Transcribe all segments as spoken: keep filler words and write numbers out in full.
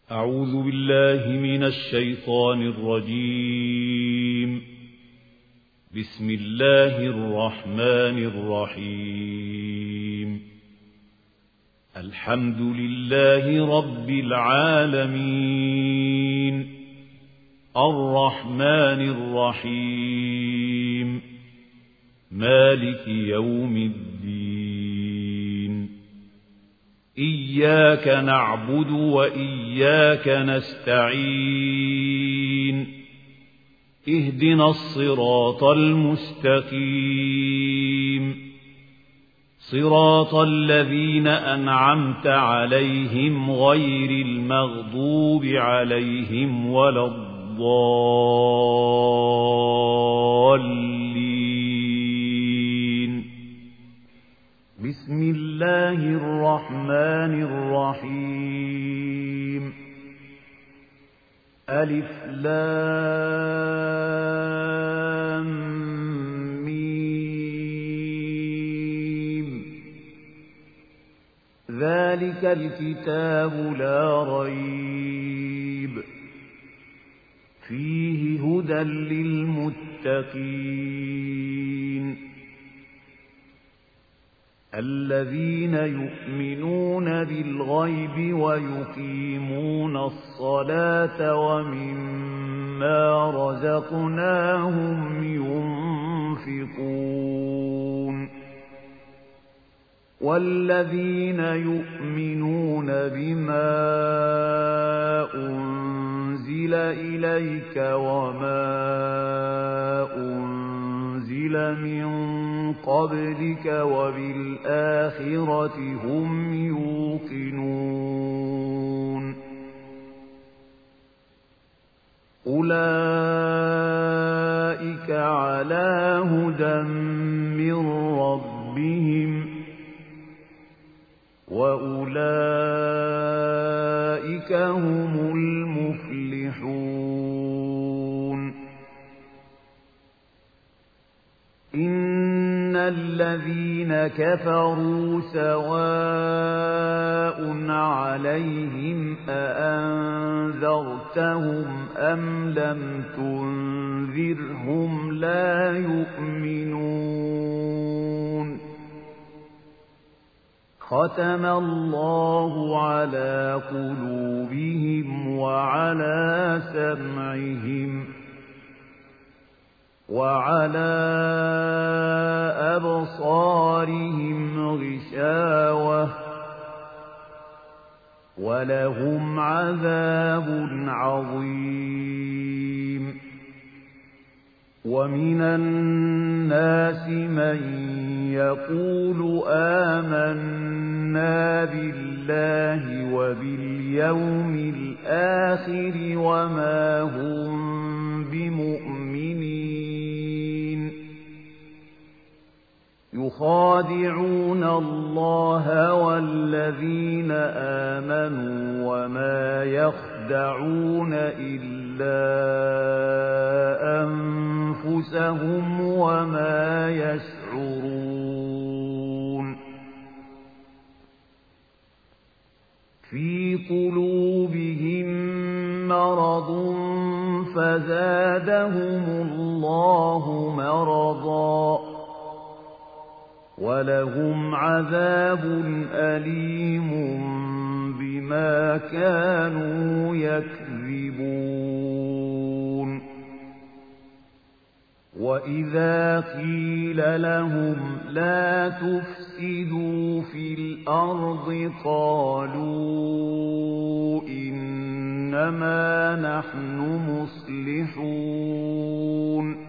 أعوذ بالله من الشيطان الرجيم. بسم الله الرحمن الرحيم. الحمد لله رب العالمين، الرحمن الرحيم، مالك يوم الدين. إياك نعبد وإياك نستعين. اهدنا الصراط المستقيم، صراط الذين أنعمت عليهم غير المغضوب عليهم ولا الضالين. بسم الله الرحمن الرحيم. ألف لام ميم. ذلك الكتاب لا ريب فيه هدى للمتقين، الذين يؤمنون بالغيب ويقيمون الصلاة ومما رزقناهم ينفقون، والذين يؤمنون بما أنزل إليك وما أنزل من قبلك وبالآخرة هم يوقنون. أولئك على هدى من ربهم وأولئك هم المفلحون. إن الذين كفروا سواء عليهم أأنذرتهم أم لم تنذرهم لا يؤمنون. ختم الله على قلوبهم وعلى سمعهم وعلى أبصارهم غشاوة ولهم عذاب عظيم. ومن الناس من يقول آمنا بالله وباليوم الآخر وما هم بمؤمنين، يخادعون الله والذين آمنوا وما يخدعون إلا أنفسهم وما يشعرون. في قلوبهم مرض فزادهم الله مرضا ولهم عذاب أليم بما كانوا يكذبون. وإذا قيل لهم لا تفسدوا في الأرض قالوا إنما نحن مصلحون.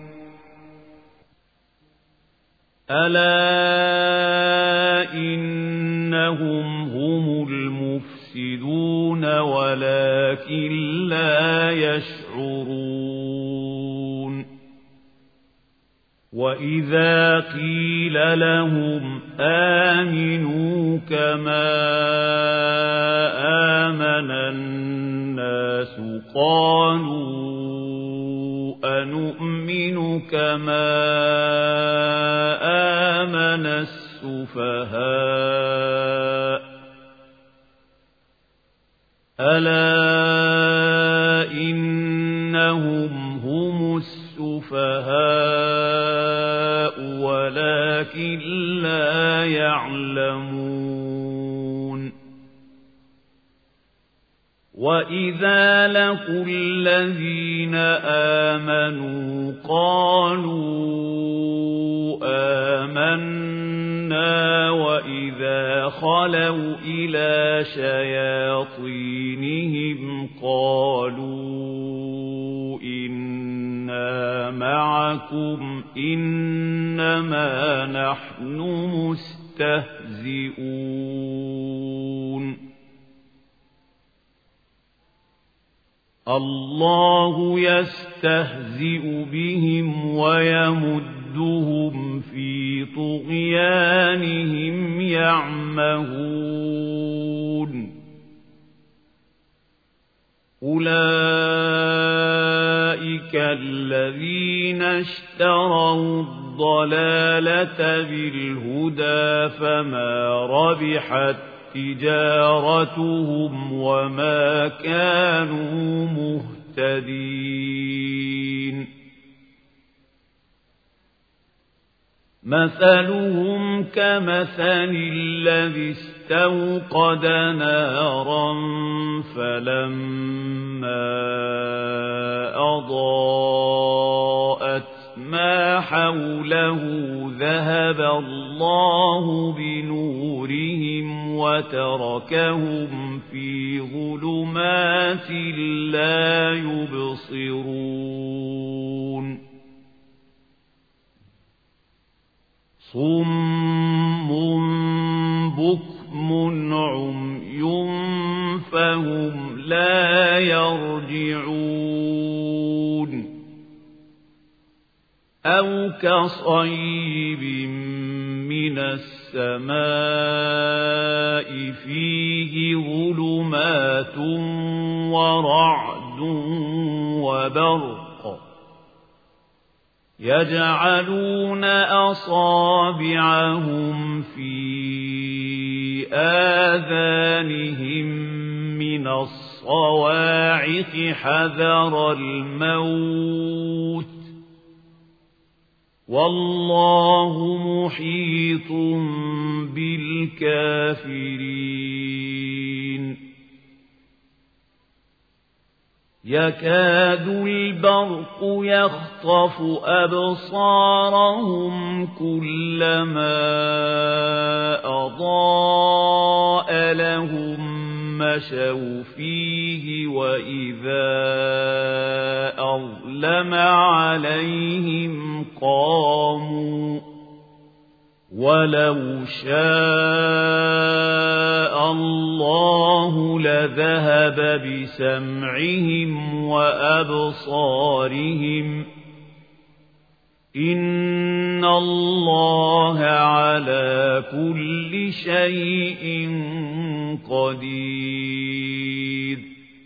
ألا إنهم هم المفسدون ولكن لا يشعرون. وإذا قيل لهم آمنوا كما آمن الناس قالوا أنؤمن كما آمن السفهاء ألا إنهم هم السفهاء ولكن لا يعلمون وإذا لقوا الذين آمنوا قالوا آمنا وإذا خلوا إلى شياطينهم قالوا إنا معكم إنما نحن مستهزئون الله يستهزئ بهم ويمدهم في طغيانهم يعمهون أولئك الذين اشتروا الضلالة بالهدى فما ربحت تجارتهم وما كانوا مهتدين مثلهم كمثل الذي استوقد نارا فلما أضاءت ما حوله ذهب الله بنورهم وتركهم في ظلمات لا يبصرون صم بكم عمي فهم لا يرجعون أو كصيب من السماء فيه ظلمات ورعد وبرق يجعلون أصابعهم في آذانهم من الصواعق حذر الموت والله محيط بالكافرين يكاد البرق يخطف أبصارهم كلما أضاء لهم مشوا فيه وإذا أظلم عليهم قاموا ولو شاء الله لذهب بسمعهم وأبصارهم إن الله على كل شيء قدير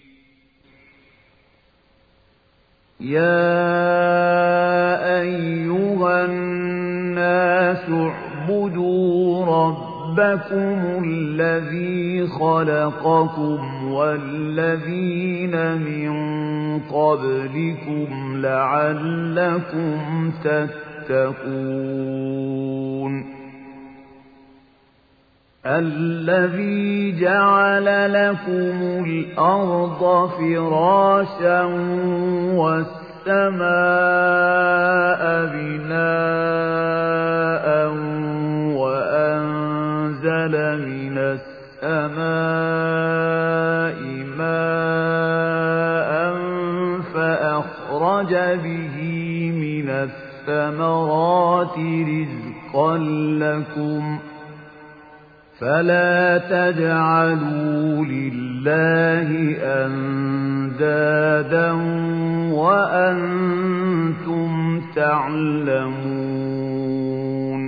يا أيها الناس اعبدوا ربكم الذي خلقكم والذين من قبلكم لعلكم تتقون الذي جعل لكم الأرض فراشا والسماء بناء وأنزل من السماء ماء فأخرج به من الثمرات رزقا لكم فلا تجعلوا لله أندادا وأنتم تعلمون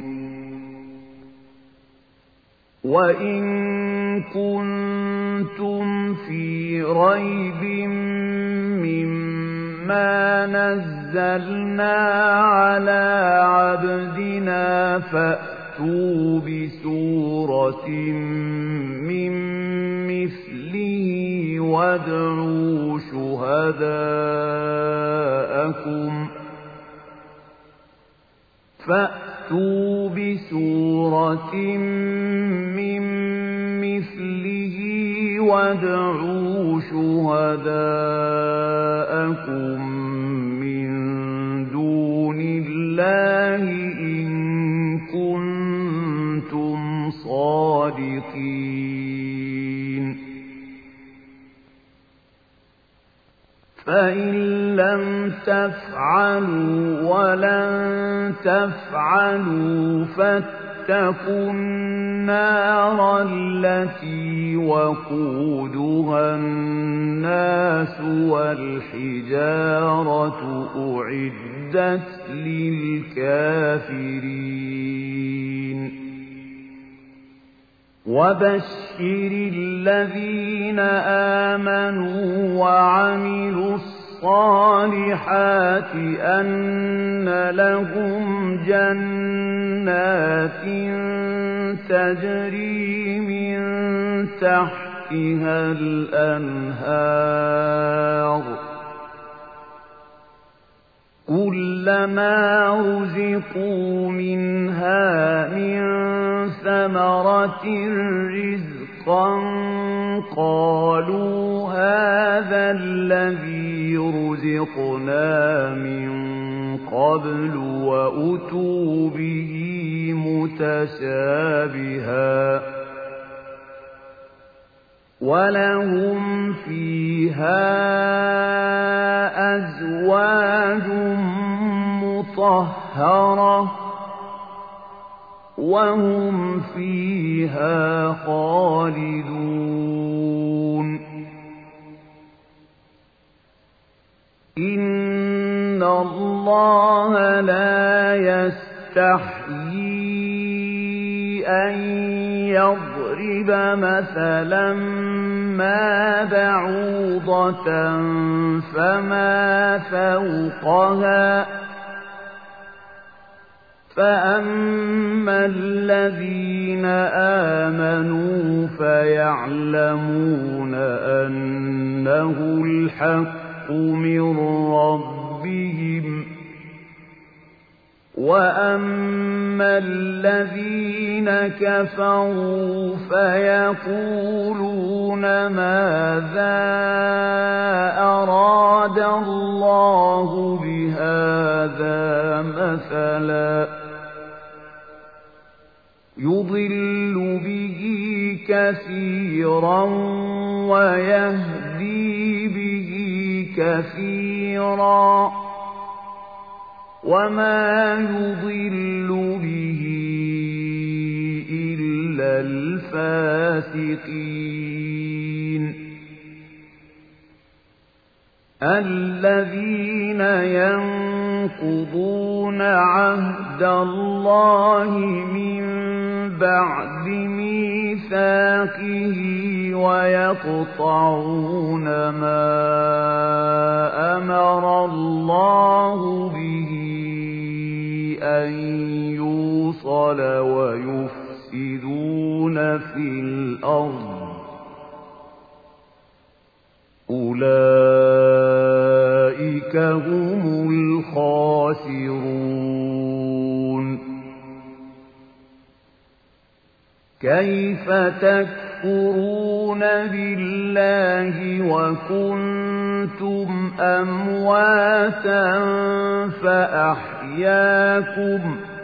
وإن كنتم في ريب مما نزلنا على عبدنا فأتوا بسورة من مثله وادعوا شهداءكم فأتوا بسورة من مثله وادعوا شهداءكم من دون الله إن كنتم صادقين فإن لم تفعلوا ولن تفعلوا فاتقوا النار التي وقودها الناس والحجارة أعدت للكافرين وبشر الذين آمنوا وعملوا الصالحات أن لهم جنات تجري من تحتها الأنهار كلما رزقوا منها من ثمرة رزقا قالوا هذا الذي رزقنا من قبل وأتوا به متشابها ولهم فيها أزواج مطهرة وهم فيها خالدون إن الله لا يستحيي أن يضرب مثلا ما بعوضة فما فوقها فأما الذين آمنوا فيعلمون أنه الحق من ربهم وأما الذين كفروا فيقولون ماذا أراد الله بهذا مثلا يضل به كثيرا ويهدي به كثيرا وما يضل به إلا الفاسقين الذين ينقضون عهد الله من بعد ميثاقه ويقطعون ما أمر الله به أن يوصل ويفسدون في الأرض أولئك هم الخاسرون كيف تكفرون بالله وكنتم أمواتا فأحياكم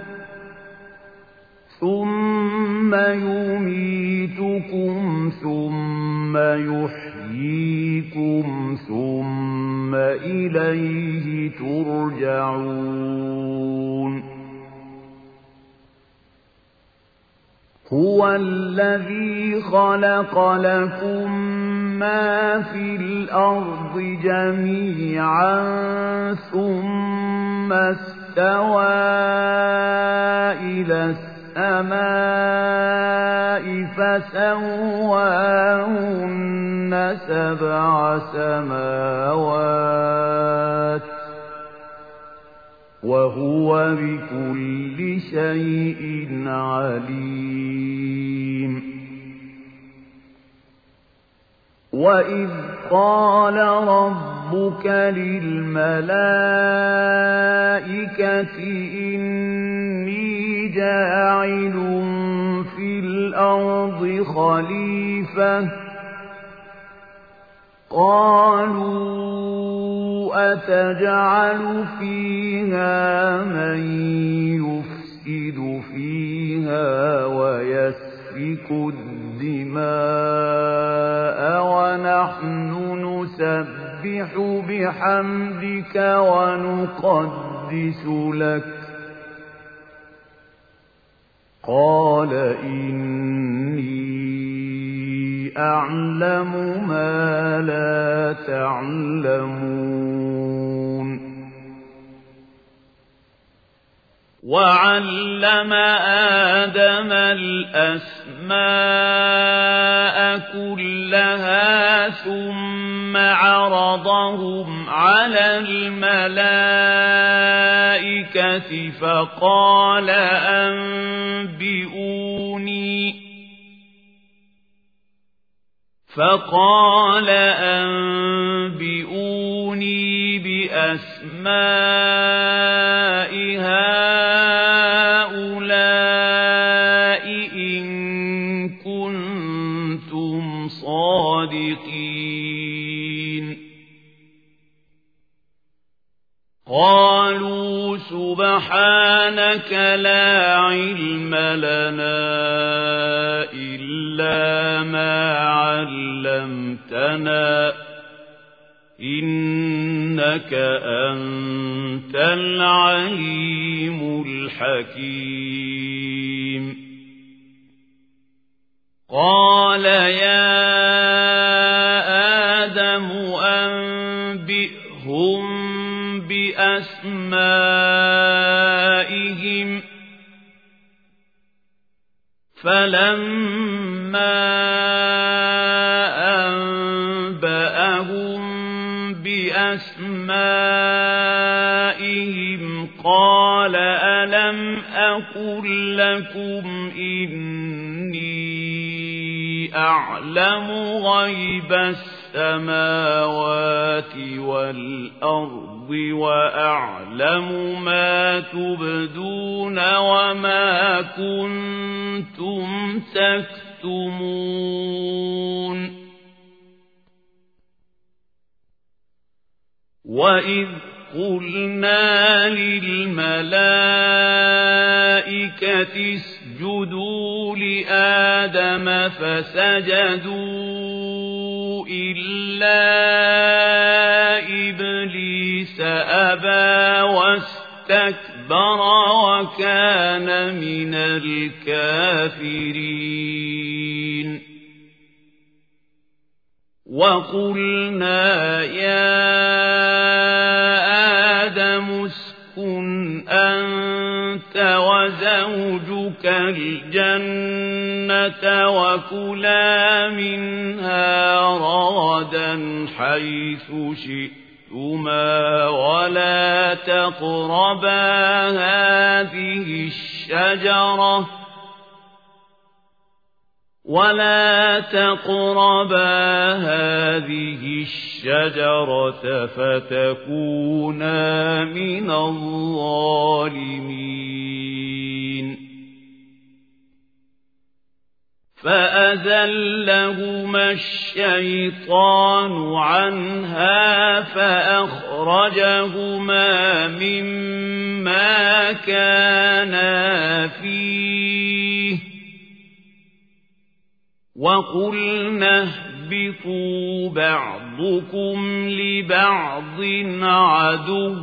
ثم يميتكم ثم يحييكم ثم إليه ترجعون هو الذي خلق لكم ما في الأرض جميعا ثم استوى إلى السماء فسواهن سبع سماوات وهو بكل شيء عليم وَإِذْ قَالَ رَبُّكَ لِلْمَلَائِكَةِ إِنِّي جَاعِلٌ فِي الْأَرْضِ خَلِيفَةً قَالُوا أَتَجْعَلُ فِيهَا مَن يُفْسِدُ فِيهَا وَيَسْفِكُ الدِّمَاءَ وَنَحْنُ نُسَبِّحُ بِحَمْدِكَ وَنُقَدِّسُ لَكَ قَالَ إِنِّي أَعْلَمُ مَا لَا تَعْلَمُونَ وَعَلَّمَ آدَمَ الْأَسْمَاءَ كُلَّهَا ثُمَّ عَرَضَهُمْ عَلَى الْمَلَائِكَةِ فَقَالَ أَنبِئُونِي فَقَالَ أَنبِئُونِي بِأَسْمَاءِ هَؤُلَاءِ إِن كُنتُمْ صَادِقِينَ قَالُوا سُبْحَانَكَ لَا عِلْمَ لَنَا إِلَّا مَا عَلَّمْتَنَا إِنَّكَ أَنْتَ الْعَلِيمُ الْحَكِيمُ قَالَ يَا آدَمُ أَنبِئْهُم بِأَسْمَائِهِمْ فَلَمَّا أَنبَأَهُم بِأَسْمَائِهِمْ قَالَ أَلَمْ أَقُل لَّكُمْ إِنِّي أَعْلَمُ غَيْبَ السَّمَاوَاتِ وَالْأَرْضِ وَأَعْلَمُ مَا تُبْدُونَ وَمَا كُنتُمْ تَكْتُمُونَ وَإِذْ قُلْنَا لِلْمَلَائِكَةِ اسْجُدُوا لِآدَمَ فَسَجَدُوا إِلَّا إِبْلِيسَ أَبَى وَاسْتَكْبَرَ وَكَانَ مِنَ الْكَافِرِينَ وَقُلْنَا يَا آدَمُ اسْكُنْ أَنْتَ وَزَوْجُكَ الْجَنَّةَ وَكُلَا مِنْهَا رَغَدًا حَيْثُ شِئْتُمَا وَلَا تَقْرَبَا هَذِهِ الشَّجَرَةَ وَلَا تَقْرَبَا هَذِهِ الشَّجَرَةَ فَتَكُونَا مِنَ الظَّالِمِينَ فَأَزَلَّهُمَا الشَّيْطَانُ عَنْهَا فَأَخْرَجَهُمَا مِمَّا كَانَا فِيهِ وَقُلْنَا اهْبِطُوا بَعْضُكُمْ لِبَعْضٍ عَدُوٌّ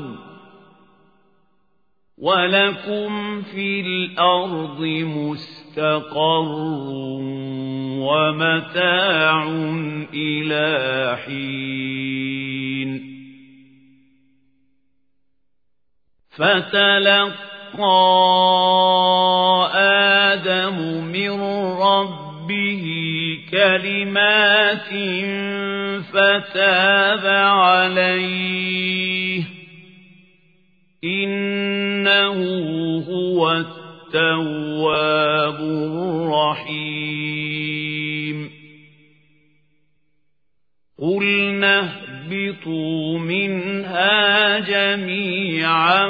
وَلَكُمْ فِي الْأَرْضِ مُسْتَقَرٌّ وَمَتَاعٌ إِلَى حِينٍ فَتَلَقَّى آدَمُ مِنْ رَبِّهِ كَلِمَاتٍ فَتَابَ عَلَيْهِ إِنَّهُ هُوَ التَّوَّابُ الرَّحِيمُ قُلْنَا اهْبِطُوا مِنْهَا جَمِيعًا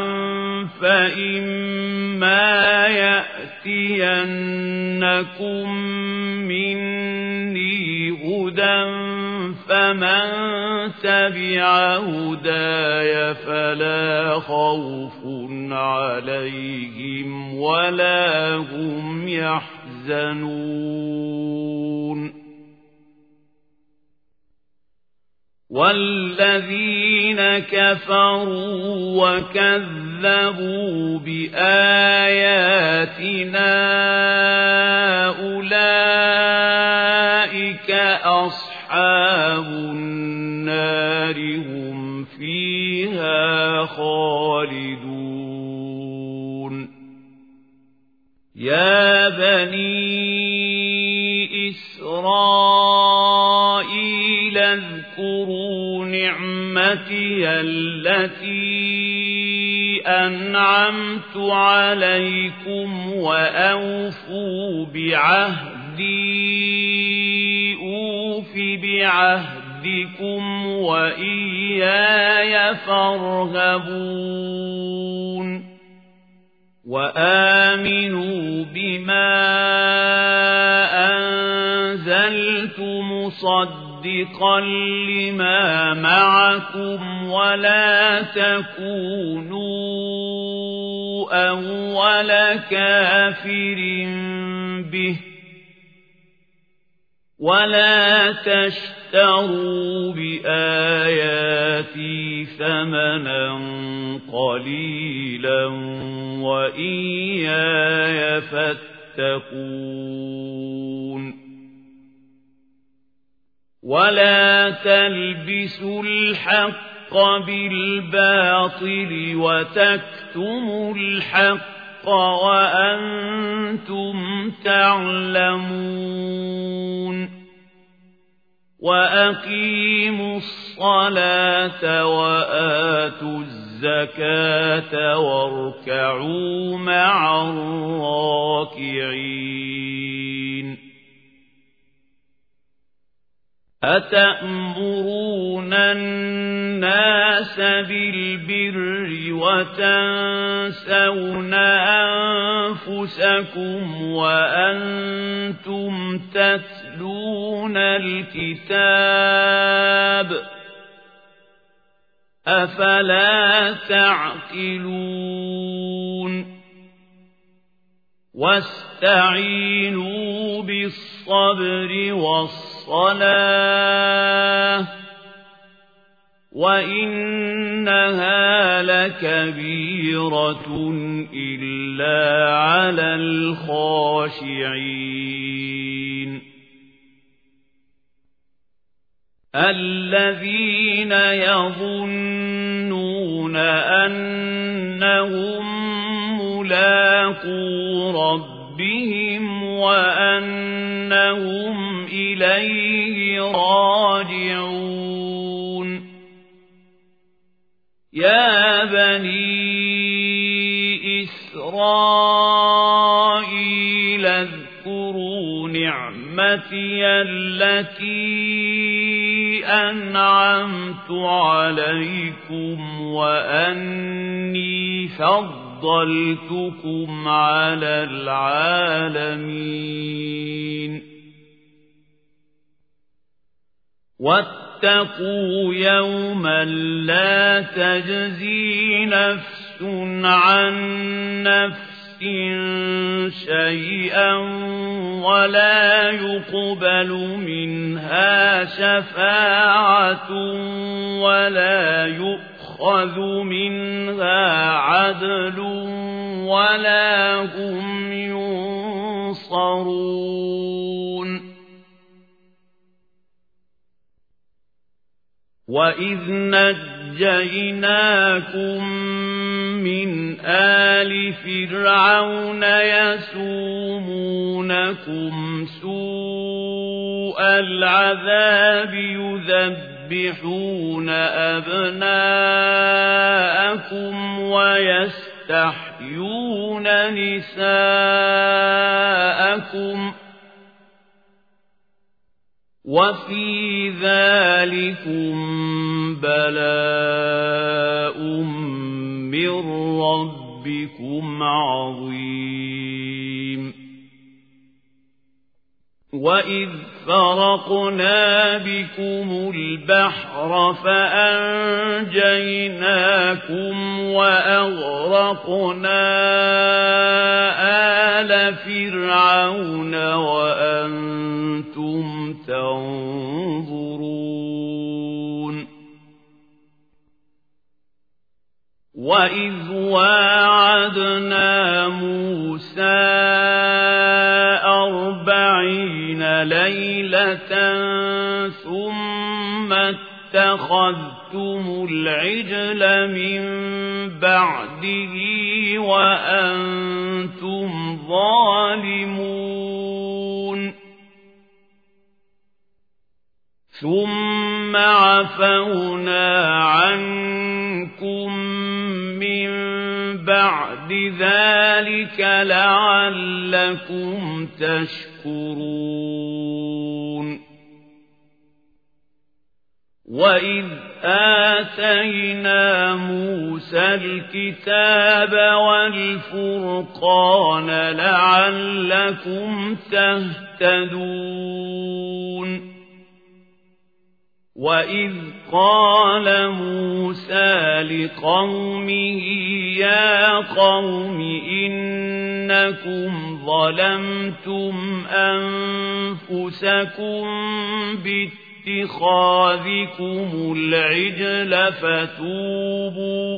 فَإِمَّا يَأْتِيَنَّكُم مِّنِّي هُدًى فَمَن تَبِعَ هُدَايَ فَلَا خَوْفٌ عَلَيْهِمْ وَلَا هُمْ يَحْزَنُونَ وَالَّذِينَ كَفَرُوا وَكَذَّبُوا بِآيَاتِنَا أُولَئِكَ أَصْحَابُ النَّارِ هُمْ فِيهَا خَالِدُونَ يَا بَنِي إِسْرَائِيلَ اذْكُرُوا نِعْمَتِيَ الَّتِي أَنْعَمْتُ عَلَيْكُمْ وَأَوْفُوا بِعَهْدِي أُوفِ بِعَهْدِكُمْ وَإِيَّايَ فَارْهَبُونِ وَآمِنُوا بِمَا أَنزَلْتُ مُصَدِّقًا لِمَا مَعَكُمْ وَلَا تَكُونُوا أَوَّلَ كَافِرٍ بِهِ وَلَا تَشْتَرُوا بِآيَاتِي ثَمَنًا قَلِيلًا وَإِيَّايَ فَاتَّقُونِ وَلَا تَلْبِسُوا الْحَقَّ بِالْبَاطِلِ وَتَكْتُمُوا الْحَقَّ وَأَنْتُمْ تَعْلَمُونَ وَأَقِيمُوا الصَّلَاةَ وَآتُوا الزَّكَاةَ وَارْكَعُوا مَعَ الرَّاكِعِينَ أَتَأْمُرُونَ النَّاسَ بِالْبِرِّ وَتَنْسَوْنَ أَنفُسَكُمْ وَأَنْتُمْ تَتْلُونَ الْكِتَابَ أَفَلَا تَعْقِلُونَ وَاسْتَعِينُوا بِالصَّبْرِ وَالصَّلَاةِ وَإِنَّهَا لَكَبِيرَةٌ إِلَّا عَلَى الْخَاشِعِينَ الَّذِينَ يَظُنُّونَ أَنَّهُم مُّلَاقُو رَبِّهِمْ وَأَنَّهُمْ إِلَيْهِ راجعون يَا بَنِي إِسْرَائِيلَ اذْكُرُوا نِعْمَتِيَ الَّتِي أَنْعَمْتُ عَلَيْكُمْ وَأَنِّي فَضَّلْتُكُمْ عَلَى الْعَالَمِينَ وَاتَّقُوا يَوْمًا لَّا تَجْزِي نَفْسٌ عَن نَّفْسٍ شَيْئًا وَلَا يُقْبَلُ مِنْهَا شَفَاعَةٌ وَلَا يُؤْخَذُ مِنْهَا عَدْلٌ وَلَا هُمْ يُنصَرُونَ وَإِذْ نَجَّيْنَاكُمْ مِنْ آلِ فِرْعَوْنَ يَسُومُونَكُمْ سُوءَ الْعَذَابِ يُذَبِّحُونَ أَبْنَاءَكُمْ وَيَسْتَحْيُونَ نِسَاءَكُمْ وفي ذلكم بلاء من ربكم عظيم وإذ فرقنا بكم البحر فأنجيناكم وأغرقنا آل فرعون وأنتم تنظرون وإذ واعدنا موسى أربعين ليلة ثم اتخذتم العجل من بعده وأنتم ظالمون ثم عفونا عنكم من بعد ذلك لعلكم تشكرون وإذ آتينا موسى الكتاب والفرقان لعلكم تهتدون وإذ قال موسى لقومه يا قوم إنكم ظلمتم أنفسكم باتخاذكم العجل فتوبوا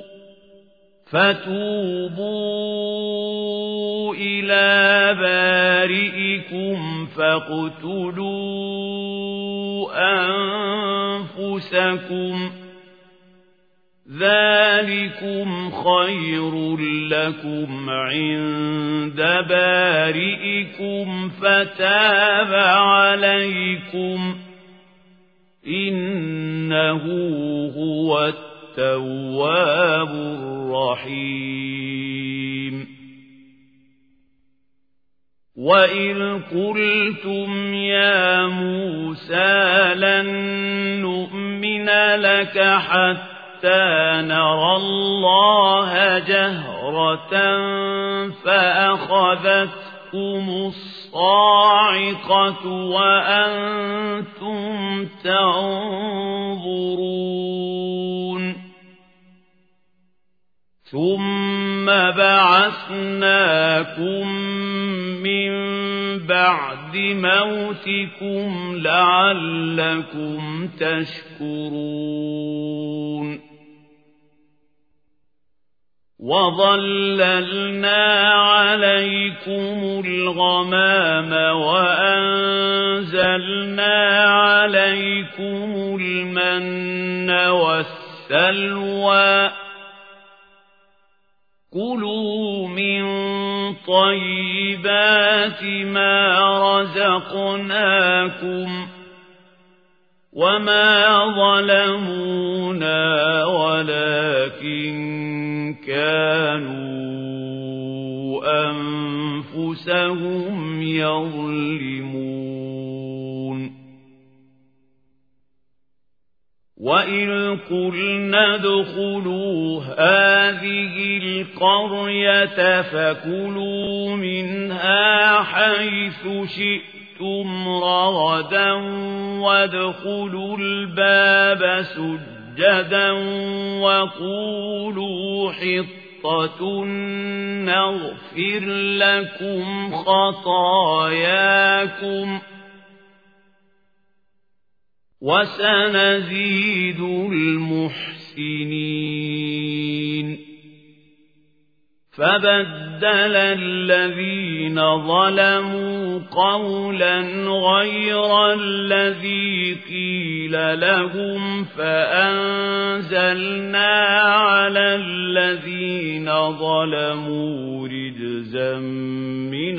فتوبوا إلى بارئكم فاقتلوا أنفسكم ذلكم خير لكم عند بارئكم فتاب عليكم إنه هو التواب الرحيم وإذ قلتم يا موسى لن نؤمن لك حتى نرى الله جهرة فأخذتكم الصاعقة وأنتم تنظرون ثم بعثناكم من بعد موتكم لعلكم تشكرون وظللنا عليكم الغمام وأنزلنا عليكم المن والسلوى كلوا من طيبات ما رزقناكم وما ظلمونا ولكن كانوا أنفسهم يظلمون وإذ قلنا ادخلوا هذه القرية فكلوا منها حيث شئتم رغدا وادخلوا الباب سجدا وقولوا حطة نغفر لكم خطاياكم وسنزيد المحسنين فبدل الذين ظلموا قولا غير الذي قيل لهم فأنزلنا على الذين ظلموا رجزا من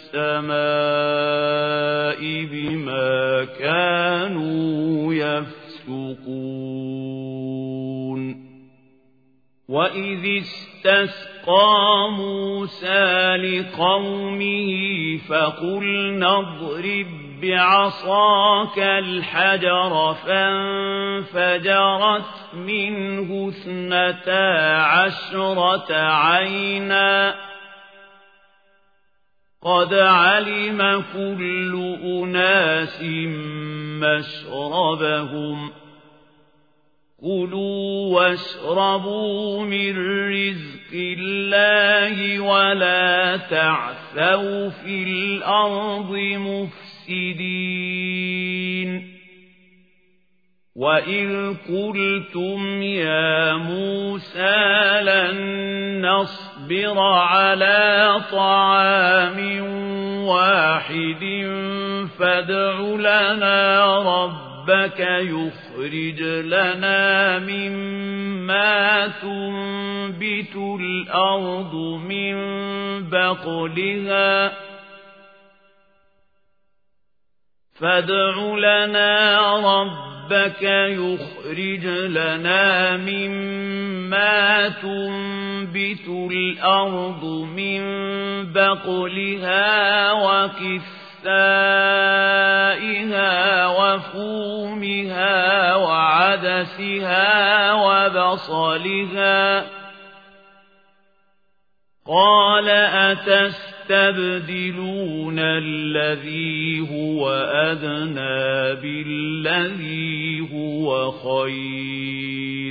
السماء بما كانوا يفسقون وإذ استسقى موسى لقومه فقلنا اضرب بعصاك الحجر فانفجرت منه اثنتا عشرة عينا قد علم كل أناس مشربهم كلوا واشربوا من رزق الله ولا تعثوا في الأرض مفسدين وإذ قلتم يا موسى لن نصبر على طعام واحد فادع لنا ربك يخرج لنا مما تنبت الأرض من بقلها فادع لنا ربك يخرج لنا مما تنبت الأرض من بقلها وكثائها وفومها وعدسها وبصلها قال أتستبدلون الذي هو أدنى بالذي هو خير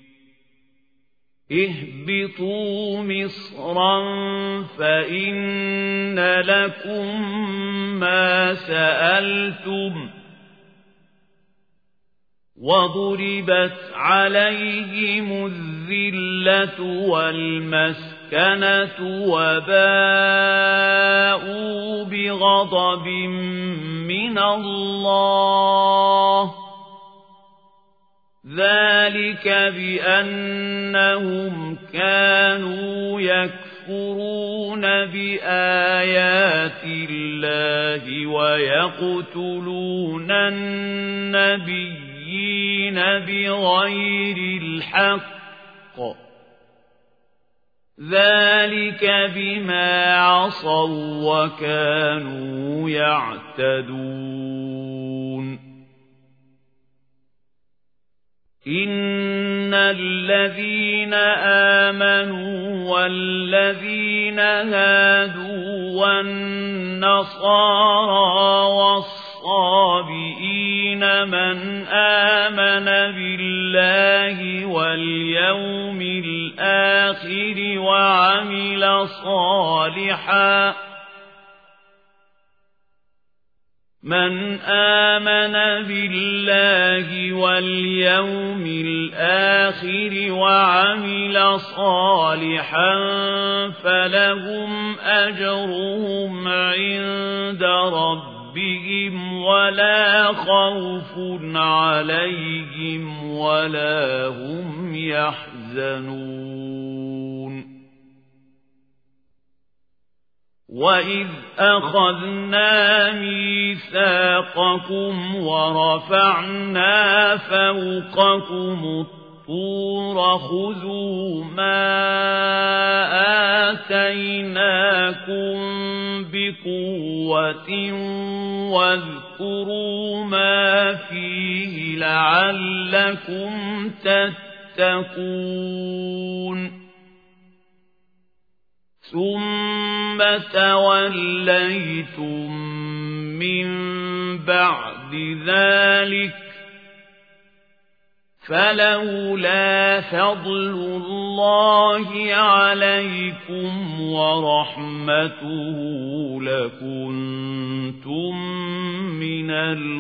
اهبطوا مصرا فإن لكم ما سألتم وضربت عليهم الذلة والمسكنة وباءوا بغضب من الله ذلك بأنهم كانوا يكفرون بآيات الله ويقتلون النبيين بغير الحق ذلك بما عصوا وكانوا يعتدون إن الذين آمنوا والذين هادوا والنصارى والصابئين من آمن بالله واليوم الآخر وعمل صالحا من آمن بالله واليوم الآخر وعمل صالحا فلهم أجرهم عند ربهم ولا خوف عليهم ولا هم يحزنون وَإِذْ أَخَذْنَا مِيثَاقَكُمْ وَرَفَعْنَا فَوْقَكُمُ الطُّورَ خُذُوا مَا آتَيْنَاكُمْ بِقُوَّةٍ وَاذْكُرُوا مَا فِيهِ لَعَلَّكُمْ تَتَّقُونَ ثُمَّ تَوَلَّيْتُمْ مِنْ بَعْدِ ذَلِكَ فَلَوْلَا فَضْلُ اللَّهِ عَلَيْكُمْ وَرَحْمَتُهُ لَكُنْتُمْ مِنَ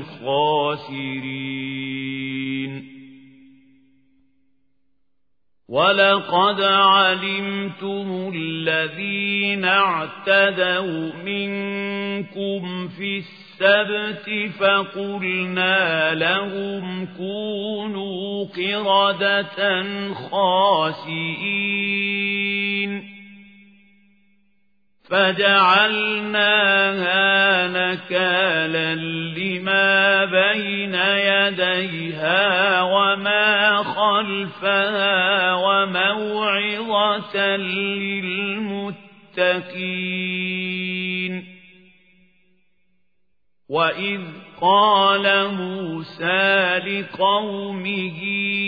الْخَاسِرِينَ وَلَقَدْ عَلِمْتُمُ الَّذِينَ اعْتَدَوْا مِنكُمْ فِي السَّبْتِ فَقُلْنَا لَهُمْ كُونُوا قِرَدَةً خَاسِئِينَ فَجَعَلْنَاهَا نَكَالًا لِمَا بَيْنَ يَدَيْهَا وَمَا خَلْفَهَا وَمَوْعِظَةً لِلْمُتَّقِينَ وَإِذْ قَالَ مُوسَى لِقَوْمِهِ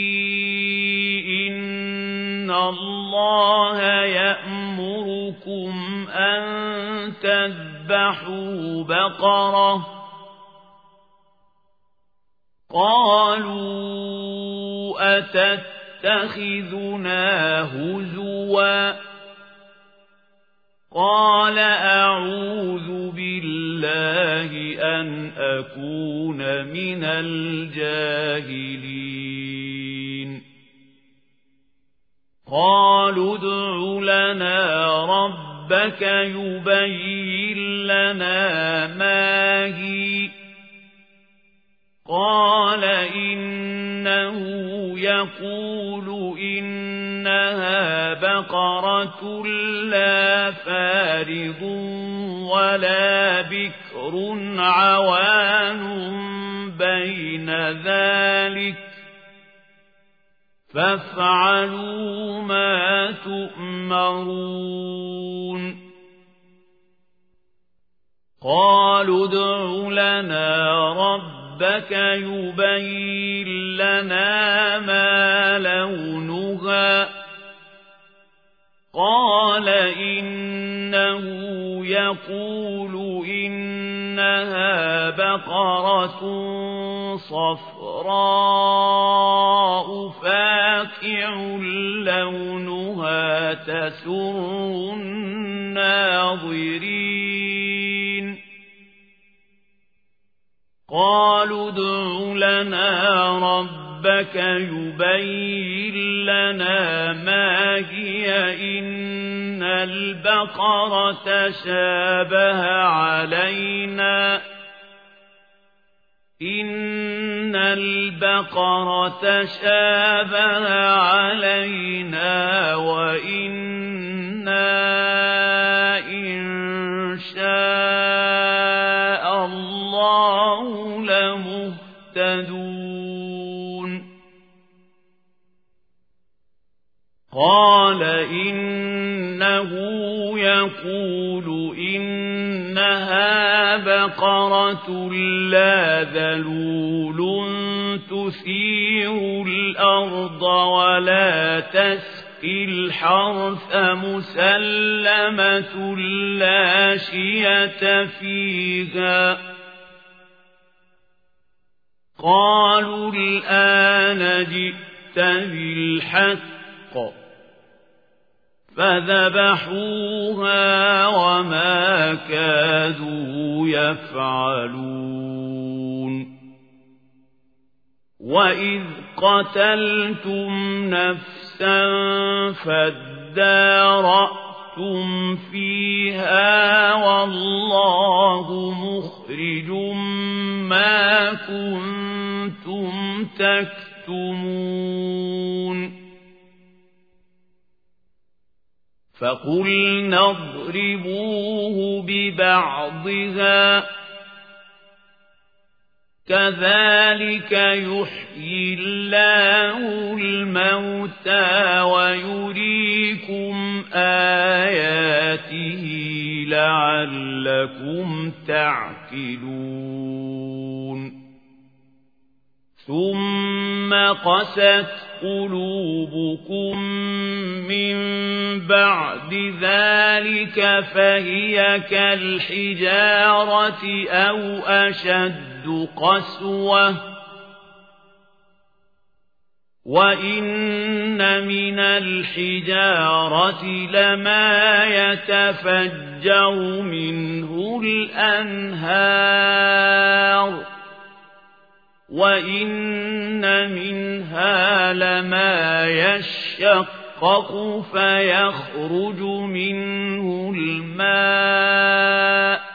إِنَّ اللَّهَ يَأْمُرُكُمْ أَن تَذْبَحُوا بَقَرَةً قَالُوا أَتَتَّخِذُنَا هُزُوًا قَالَ أَعُوذُ بِاللَّهِ أَنْ أَكُونَ مِنَ الْجَاهِلِينَ قَالُوا ادْعُ لَنَا رَبَّكَ يُبَيِّن لَّنَا مَا هِيَ قَالَ إِنَّهُ يَقُولُ إِنَّهَا بَقَرَةٌ لَّا فَارِضٌ وَلَا بِكْرٌ عَوَانٌ بَيْنَ ذَلِكَ فَافْعَلُوا مَا تُؤْمَرُونَ قَالُوا ادْعُ لَنَا رَبَّكَ رَبَّكَ يُبَيِّن لَّنَا مَا لَوْنُهَا قَالَ إِنَّهُ يَقُولُ إِنَّهَا بَقَرَةٌ صَفْرَاءُ فَاقِعٌ لَّوْنُهَا تَسُرُّ النَّاظِرِينَ قَالُوا ادْعُ لَنَا رَبَّكَ يُبَيِّن لَّنَا مَا هِيَ إِنَّ الْبَقَرَةَ شَابَهَ عَلَيْنَا إِنَّ الْبَقَرَةَ شَابَهَ عَلَيْنَا وَإِنَّا إِن شَاءَ اللَّهُ لَمُهْتَدُونَ قَالَ إِنَّهُ يَقُولُ إِنَّهَا بَقَرَةٌ لَّا ذَلُولٌ تُثِيرُ الْأَرْضَ وَلَا تَسْقِي الْحَرْثَ مُسَلَّمَةٌ لَّا شِيَةَ فِيهَا قَالُوا الْآنَ جِئْتَ بِالْحَقِّ فَذَبَحُوهَا وَمَا كَادُوا يَفْعَلُونَ وَإِذْ قَتَلْتُمْ نَفْسًا فَادَّارَأْتُمْ فِيهَا وَاللَّهُ مُخْرِجٌ مَا كُنتُمْ تَكْتُمُونَ فَقُلْنَا اضْرِبُوهُ بِبَعْضِهَا كَذَلِكَ يُحْيِي اللَّهُ الْمَوْتَى وَيُرِيكُمْ آيَاتِهِ لَعَلَّكُمْ تَعْقِلُونَ ثُمَّ قَسَتْ قُلُوبُكُمْ مِنْ بَعْدِ ذَلِكَ فَهِيَ كَالْحِجَارَةِ أَوْ أَشَدُّ قَسْوَةً وَإِنَّ مِنَ الْحِجَارَةِ لَمَا يَتَفَجَّرُ مِنْهُ الْأَنْهَارُ وَإِنَّ مِنْهَا لَمَا يَشَّقَّقُ فَيَخْرُجُ مِنْهُ الْمَاءُ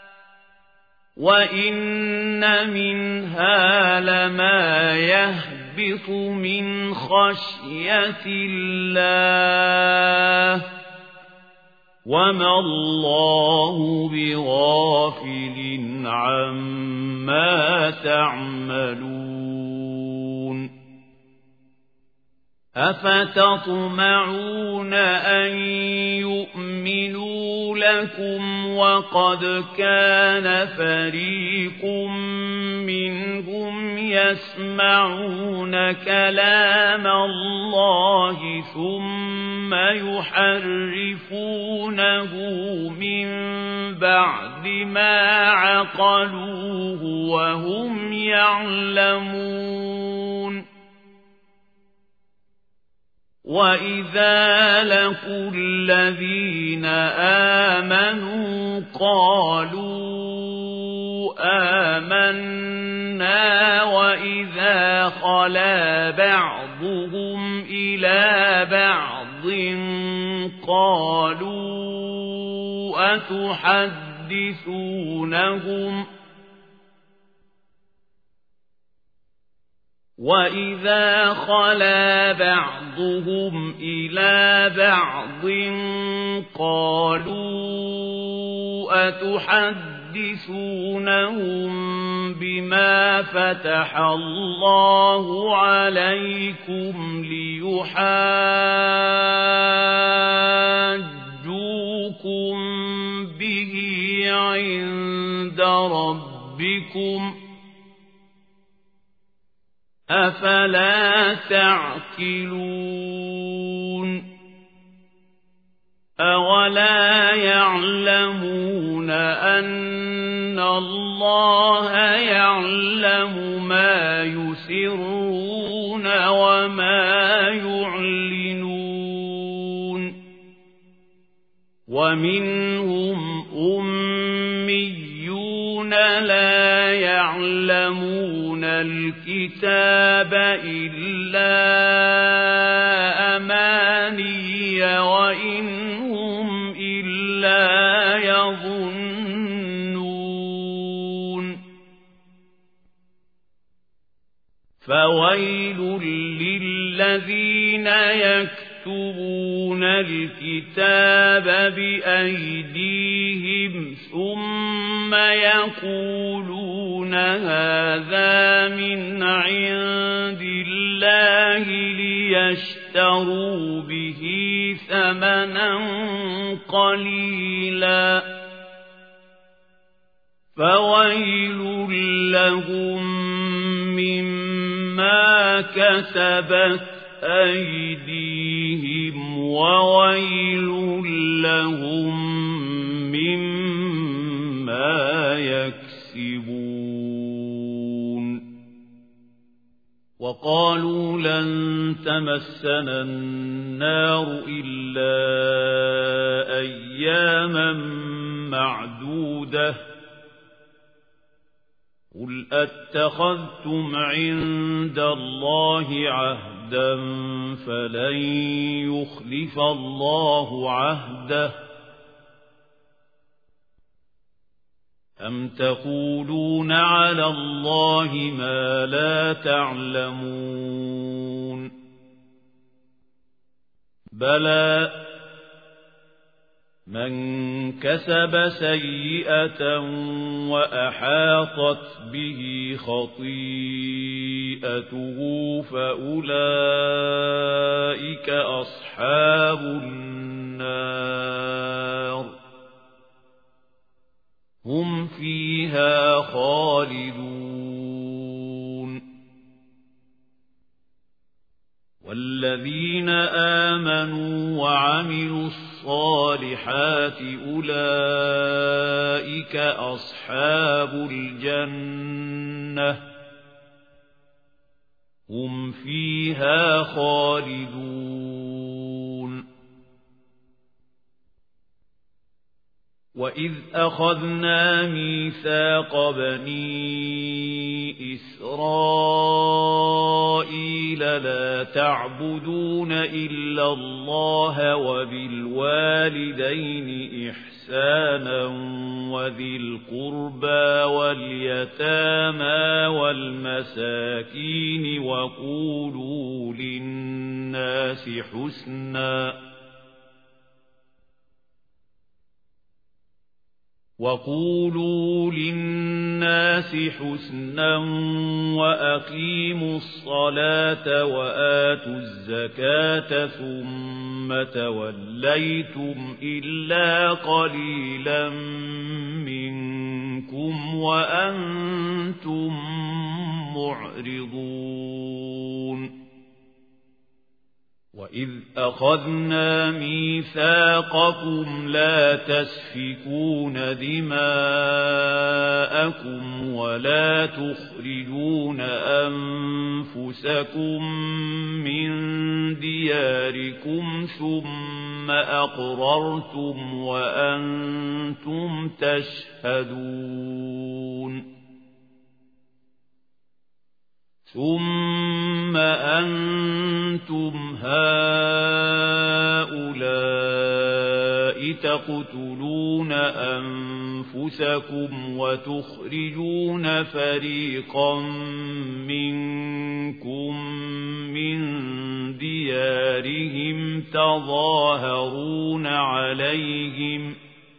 وَإِنَّ مِنْهَا لَمَا يَهْبِطُ مِنْ خَشْيَةِ اللَّهِ وَمَا اللَّهُ بِغَافِلٍ عَمَّا تَعْمَلُونَ أفتطمعون أن يؤمنوا لكم وقد كان فريق منهم يسمعون كلام الله ثم يحرفونه من بعد ما عقلوه وهم يعلمون وَإِذَا لَقُوا الَّذِينَ آمَنُوا قَالُوا آمَنَّا وَإِذَا خَلَا بَعْضُهُمْ إِلَى بَعْضٍ قَالُوا أَتُحَدِّثُونَهُمْ وَإِذَا خَلَا بَعْضُهُمْ إِلَى بَعْضٍ قَالُوا أَتُحَدِّثُونَهُم بِمَا فَتَحَ اللَّهُ عَلَيْكُمْ لِيُحَاجُّوكُم بِهِ عِندَ رَبِّكُمْ أَفَلَا تَعْقِلُونَ أَوَلَا يَعْلَمُونَ أَنَّ اللَّهَ يَعْلَمُ مَا يُسِرُّونَ وَمَا يُعْلِنُونَ وَمِنْهُمْ أُمِّيُّونَ لَا يَعْلَمُونَ الْكِتَابَ إِلَّا أَمَانِيَّ وَإِنْ هُمْ إِلَّا يَظُنُّونَ فَوَيْلٌ لِّلَّذِينَ يَكْتُبُونَ الْكِتَابَ بِأَيْدِيهِمْ ثُمَّ يَقُولُونَ هَذَا مِنْ عِندِ اللَّهِ لِيَشْتَرُوا بِهِ ثَمَنًا قَلِيلًا فَوَيْلٌ لَّهُم مِّمَّا كَسَبَتْ أَيْدِيهِمْ وَوَيْلٌ لَّهُم مِّمَّا يَكْسِبُونَ وَقَالُوا لَن تَمَسَّنَا النَّارُ إِلَّا أَيَّامًا مَّعْدُودَةً قُلْ أَتَّخَذْتُمْ عِندَ اللَّهِ عَهْدًا فَلَن يُخْلِفَ اللَّهُ عَهْدَهُ أَمْ تَقُولُونَ عَلَى اللَّهِ مَا لَا تَعْلَمُونَ بَلَى مَنْ كَسَبَ سَيِّئَةً وَأَحَاطَتْ بِهِ خَطِيئَتُهُ فَأُولَئِكَ أَصْحَابُ النَّارِ هُمْ فِيهَا خَالِدُونَ وَالَّذِينَ آمَنُوا وَعَمِلُوا الصَّالِحَاتِ أُولَئِكَ أَصْحَابُ الْجَنَّةِ هُمْ فِيهَا خَالِدُونَ وَإِذْ أَخَذْنَا مِيثَاقَ بَنِي إِسْرَائِيلَ لَا تَعْبُدُونَ إِلَّا اللَّهَ وَبِالْوَالِدَيْنِ إِحْسَانًا وَذِي الْقُرْبَى وَالْيَتَامَى وَالْمَسَاكِينِ وَقُولُوا لِلنَّاسِ حُسْنًا وقولوا للناس حسنا وأقيموا الصلاة وآتوا الزكاة ثم توليتم إلا قليلا منكم وأنتم معرضون وإذ أخذنا ميثاقكم لا تسفكون دماءكم ولا تخرجون أنفسكم من دياركم ثم أقررتم وأنتم تشهدون ثم أنتم هؤلاء تقتلون أنفسكم وتخرجون فريقا منكم من ديارهم تظاهرون عليهم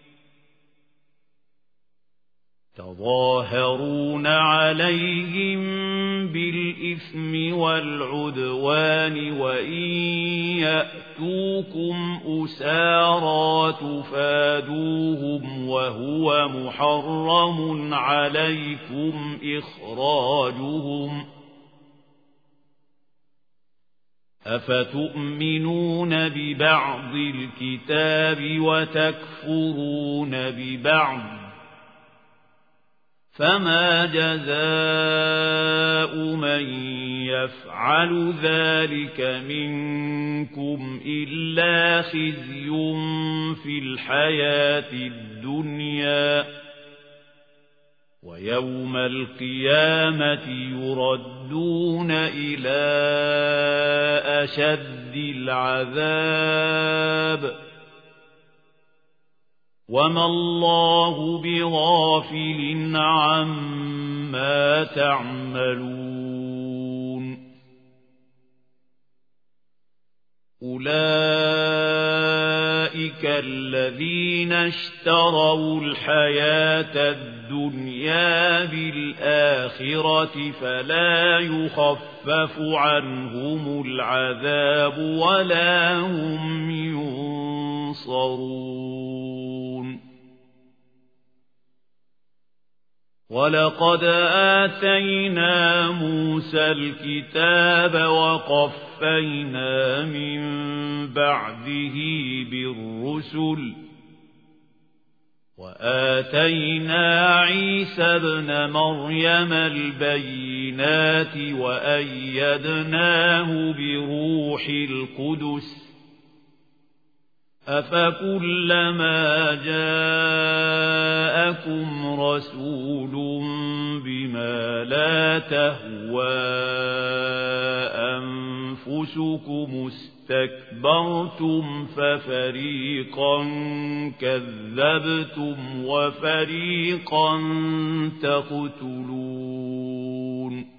تظاهرون عليهم بالإثم والعدوان وإن يأتوكم أسارى تفادوهم وهو محرم عليكم إخراجهم أفتؤمنون ببعض الكتاب وتكفرون ببعض فما جزاء من يفعل ذلك منكم إلا خزي في الحياة الدنيا ويوم القيامة يردون إلى أشد العذاب وما الله بغافل عما تعملون أولئك الذين اشتروا الحياة الدنيا بالآخرة فلا يخفف عنهم العذاب ولا هم ينصرون ولقد آتينا موسى الكتاب وقفينا من بعده بالرسل وآتينا عيسى ابن مريم البينات وأيدناه بروح القدس أفكلما جاءكم رسول بما لا تهوى أنفسكم استكبرتم ففريقا كذبتم وفريقا تقتلون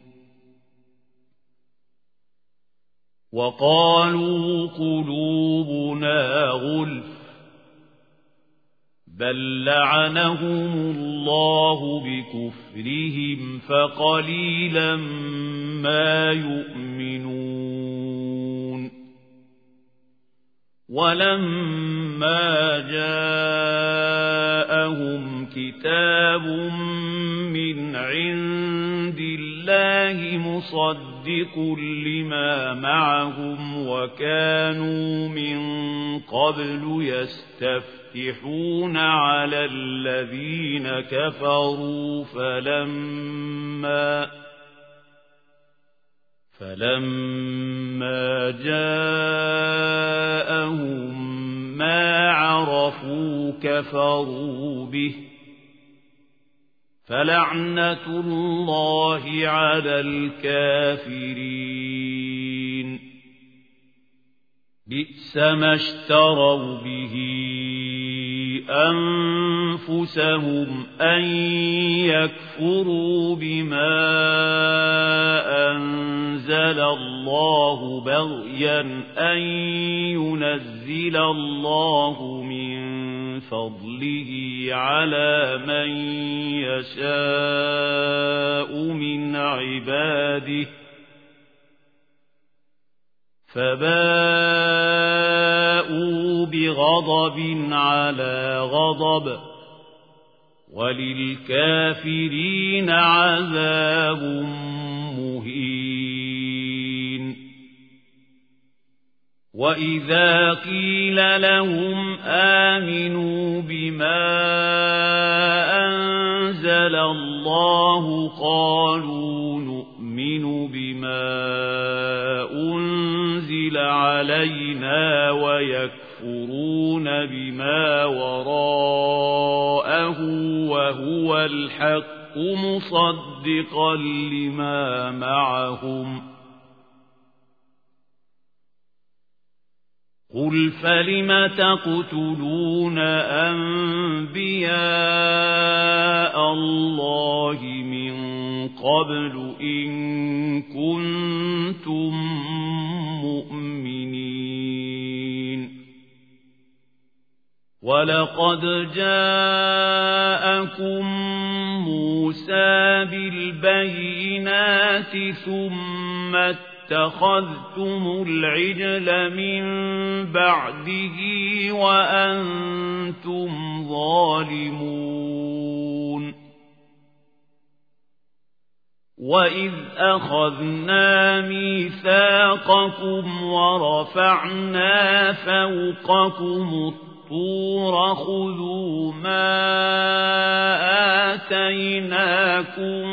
وقالوا قلوبنا غلف بل لعنهم الله بكفرهم فقليلا ما يؤمنون ولما جاءهم كتاب من عند الله مصدق لما معهم وكانوا من قبل يستفتحون على الذين كفروا فلما فلما جاءهم ما عرفوا كفروا به فلعنة الله على الكافرين بئس ما اشتروا به أنفسهم أن يكفروا بما أنزل الله بغيا أن ينزل الله من فضله على من يشاء من عباده فباءوا بغضب على غضب وللكافرين عذاب مهين. وإذا قيل لهم آمنوا بما أنزل الله قالوا نؤمن بما أنزل علينا ويكفرون بما وراءه وهو الحق مصدقا لما معهم قل فلم تقتلون أنبياء الله من قبل إن كنتم مؤمنين ولقد جاءكم موسى بالبينات ثم اتخذتم العجل من بعده وأنتم ظالمون وإذ أخذنا ميثاقكم ورفعنا فوقكم الطور خذوا ما آتيناكم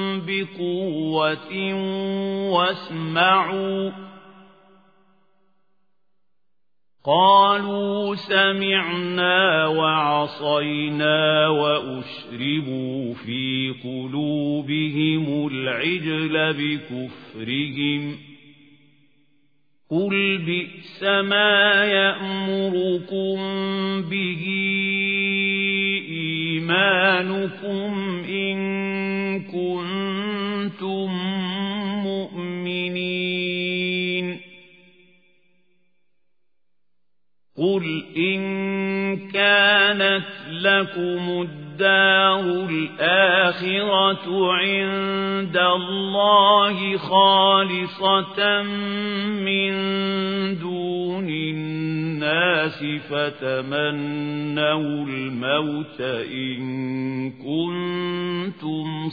بقوة واسمعوا قالوا سمعنا وعصينا وأشربوا في قلوبهم العجل بكفرهم قل بئس ما يأمركم به إيمانكم إن كنتم مؤمنين قل إن كانت لكم الدار الآخرة عند الله خالصة من دون الناس فتمنوا الموت إن كنتم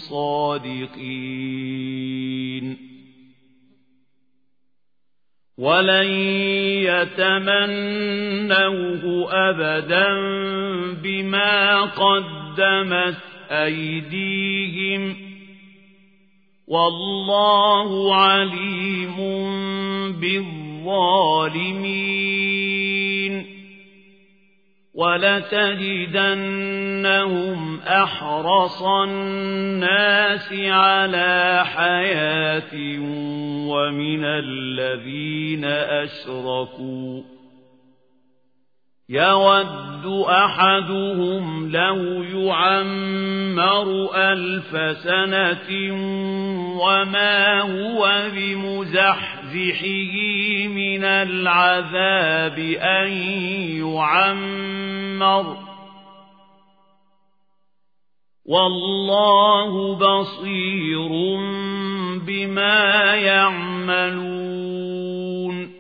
صادقين ولن يتمنوه أبدا بما قدمت أيديهم والله عليم بالظالمين ولتجدنهم أحرص الناس على حياة ومن الذين أشركوا يود أحدهم لو يعمر ألف سنة وما هو بمزحزحه من العذاب أن يعمر والله بصير بما يعملون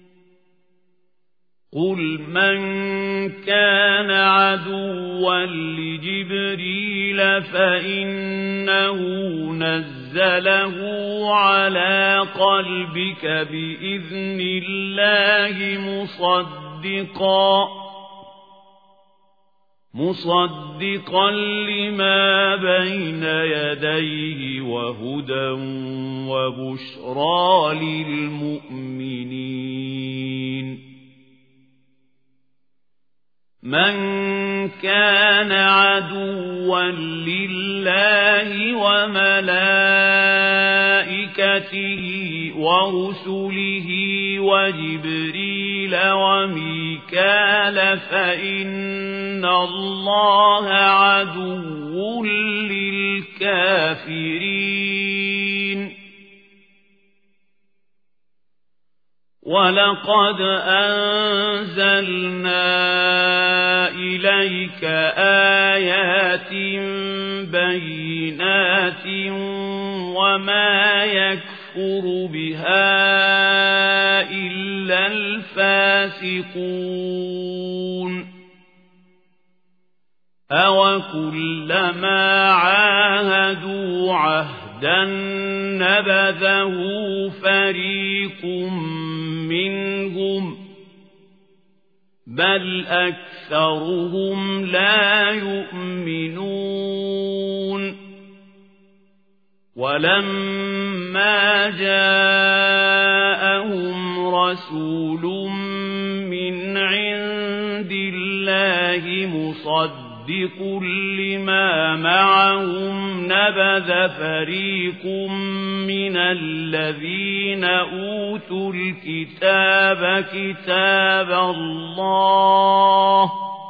قل من كان عدوا لجبريل فإنه نزله على قلبك بإذن الله مصدقا مصدقا لما بين يديه وهدى وبشرى للمؤمنين من كان عدوا لله وملائكته ورسله وجبريل وميكال فإن الله عدو للكافرين وَلَقَدْ أَنزَلْنَا إِلَيْكَ آيَاتٍ بَيِّنَاتٍ وَمَا يَكْفُرُ بِهَا إِلَّا الْفَاسِقُونَ أَوَكُلَّمَا عَاهَدُوا عَهْدًا نَبَذَهُ فَرِيقٌ مِّنْهُمْ بَلْ أَكْثَرُهُمْ لَا يُؤْمِنُونَ وَلَمَّا جَاءَهُمْ رَسُولٌ مِّنْ عِندِ اللَّهِ مُصَدِّقٌ لِمَا مَعَهُمْ نَبَذَ فَرِيقٌ مِّنَ الَّذِينَ أُوتُوا الْكِتَابَ كِتَابَ اللَّهِ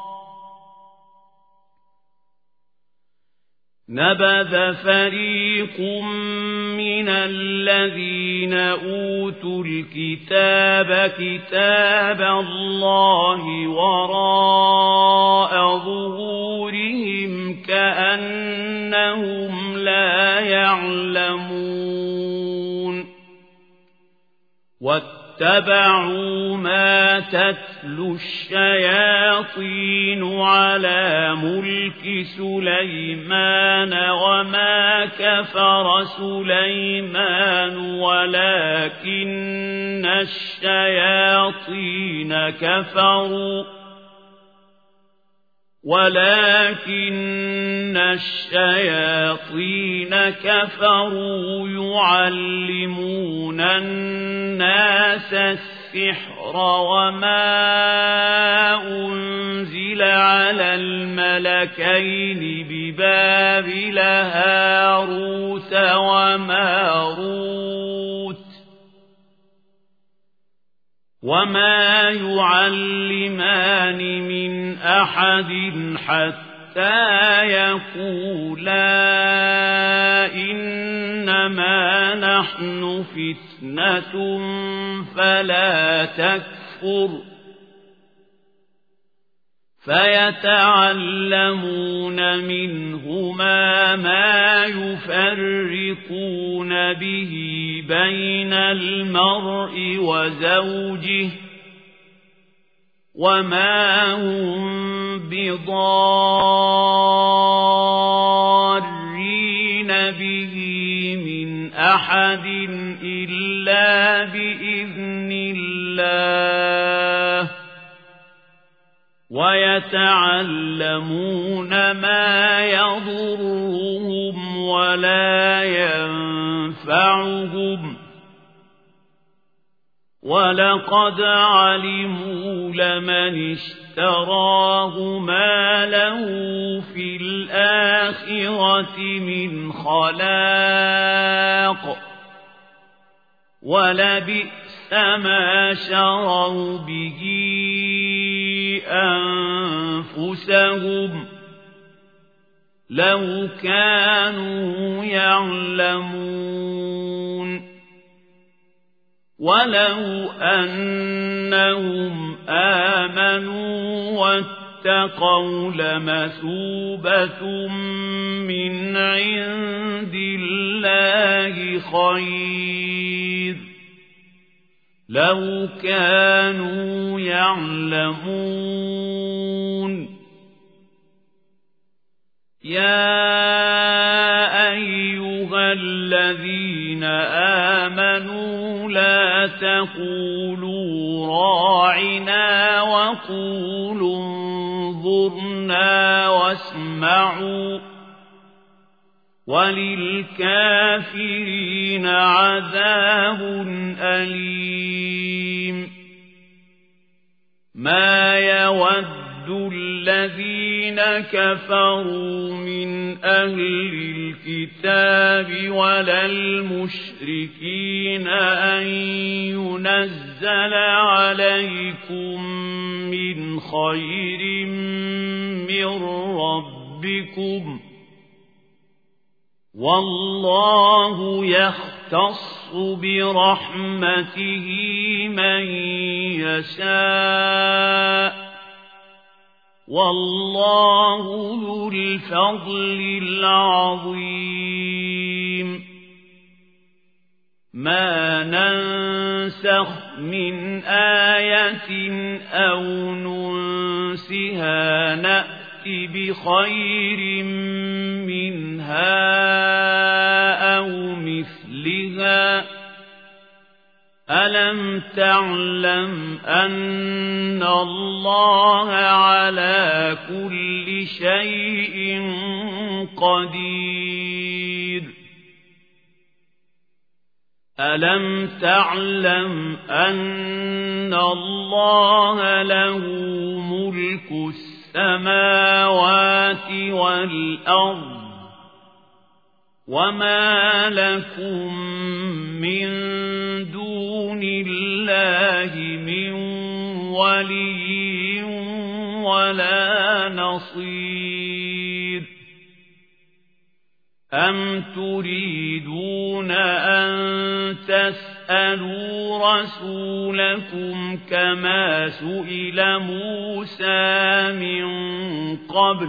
نَبَذَ فَرِيقٌ مِّنَ الَّذِينَ أُوتُوا الْكِتَابَ كِتَابَ اللَّهِ وَرَاءَ ظُهُورِهِمْ كَأَنَّهُمْ لَا يَعْلَمُونَ وَاتَّبَعُوا مَا تَتْلُو الشَّيَاطِينُ عَلَى مُلْكِ سُلَيْمَانَ وَمَا كَفَرَ سُلَيْمَانُ وَلَكِنَّ الشَّيَاطِينَ كَفَرُوا ولكن الشياطين كفروا يعلمون الناس السحر وما أنزل على الملكين ببابل هاروت وماروت وما يعلمان من أحد حتى يقولا إنما نحن فتنة فلا تكفر فيتعلمون منهما ما يفرقون به بين المرء وزوجه وما هم بضارين به من أحد إلا بإذن الله ويتعلمون ما يضرهم ولا ينفعهم ولقد علموا لمن اشتراه ما له في الآخرة من خلاق ولبئس ما شروا به أنفسهم لو كانوا يعلمون ولو أنهم آمنوا واتقوا لمثوبة من عند الله خير لو كانوا يعلمون يا أيها الذين آمنوا لا تقولوا راعنا وقولوا انظرنا واسمعوا وللكافرين عذاب أليم ما يود الذين كفروا من أهل الكتاب ولا المشركين أن ينزل عليكم من خير من ربكم والله يختص يختص برحمته من يشاء والله ذو الفضل العظيم ما ننسخ من آية أو ننسها نأت بخير منها أو مثلها ألم تعلم أن الله على كل شيء قدير ألم تعلم أن الله له ملك السماوات والأرض وما لكم من دون الله من ولي ولا نصير أم تريدون أن تسألوا رسولكم كما سئل موسى من قبل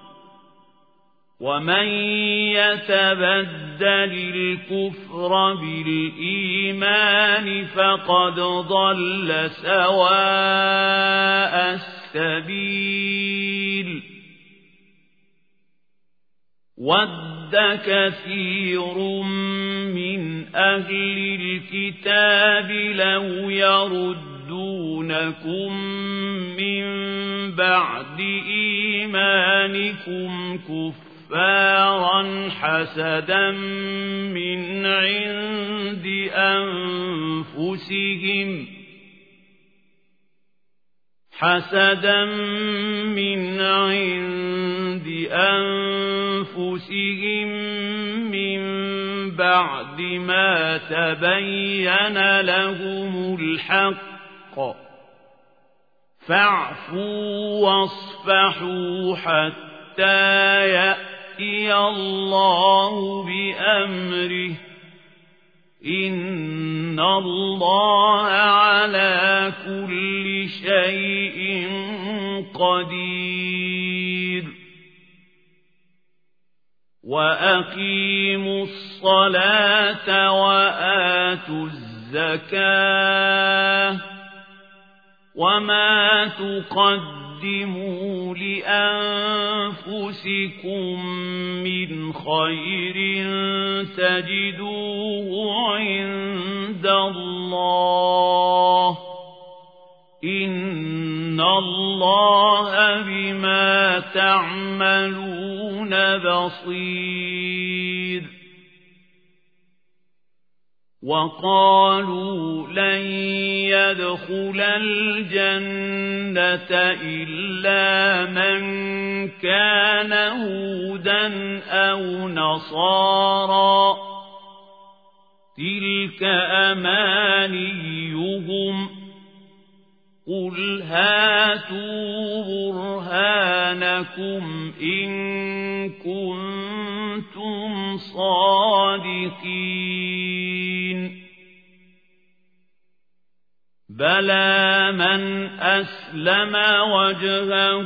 ومن يتبدل الكفر بالإيمان فقد ضل سواء السبيل ود كثير من أهل الكتاب لو يردونكم من بعد إيمانكم كفارا حسدا من عند أنفسهم حسدا من عند أنفسهم من بعد ما تبين لهم الحق فاعفوا واصفحوا حتى يأتي الله بأمره إن الله على كل شيء قدير وأقيموا الصلاة وآتوا الزكاة وما تقدموا لأنفسكم من خير تجدوه عند الله إن الله بما تعملون بصير وقالوا لن يدخل الجنة إلا من كان هودا أو نصارى تلك أمانيهم قل هاتوا برهانكم إن كنتم صادقين بلى من أسلم وجهه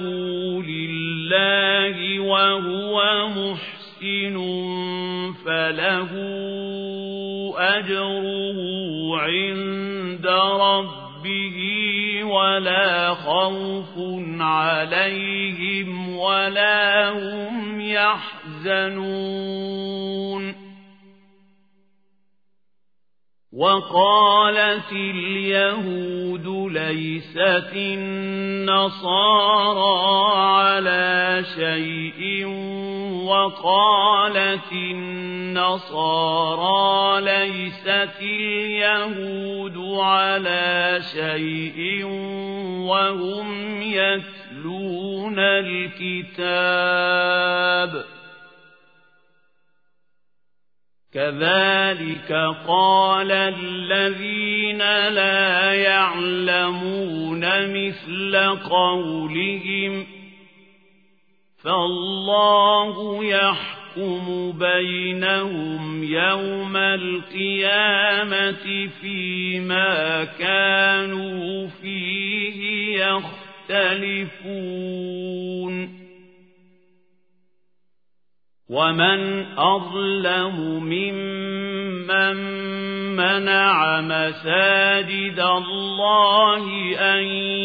لله وهو محسن فله أجره عند ربه ولا خوف عليهم ولا هم يحزنون وقالت اليهود ليست النصارى على شيء وقالت النصارى ليست اليهود على شيء وهم يتلون الكتاب كذلك قال الذين لا يعلمون مثل قولهم فالله يحكم يحكم بينهم يوم القيامة فيما كانوا فيه يختلفون ومن أظلم ممن منع مساجد الله أن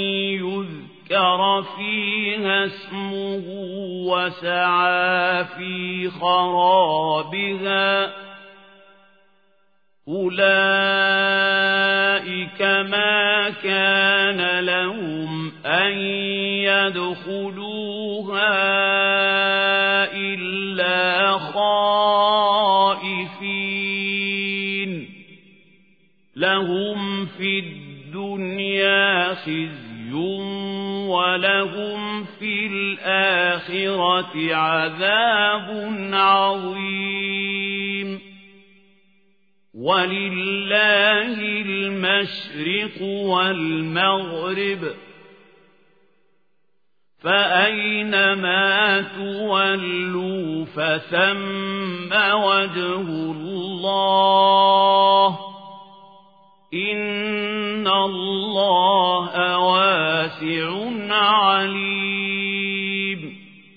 يذكر فيها اسمه وسعى في خرابها أولئك ما كان لهم أن يدخلوها إلا خائفين لهم في الدنيا خزي ولهم في الآخرة عذاب عظيم ولله المشرق والمغرب فأينما تولوا فثم وجه الله إن الله واسع عليم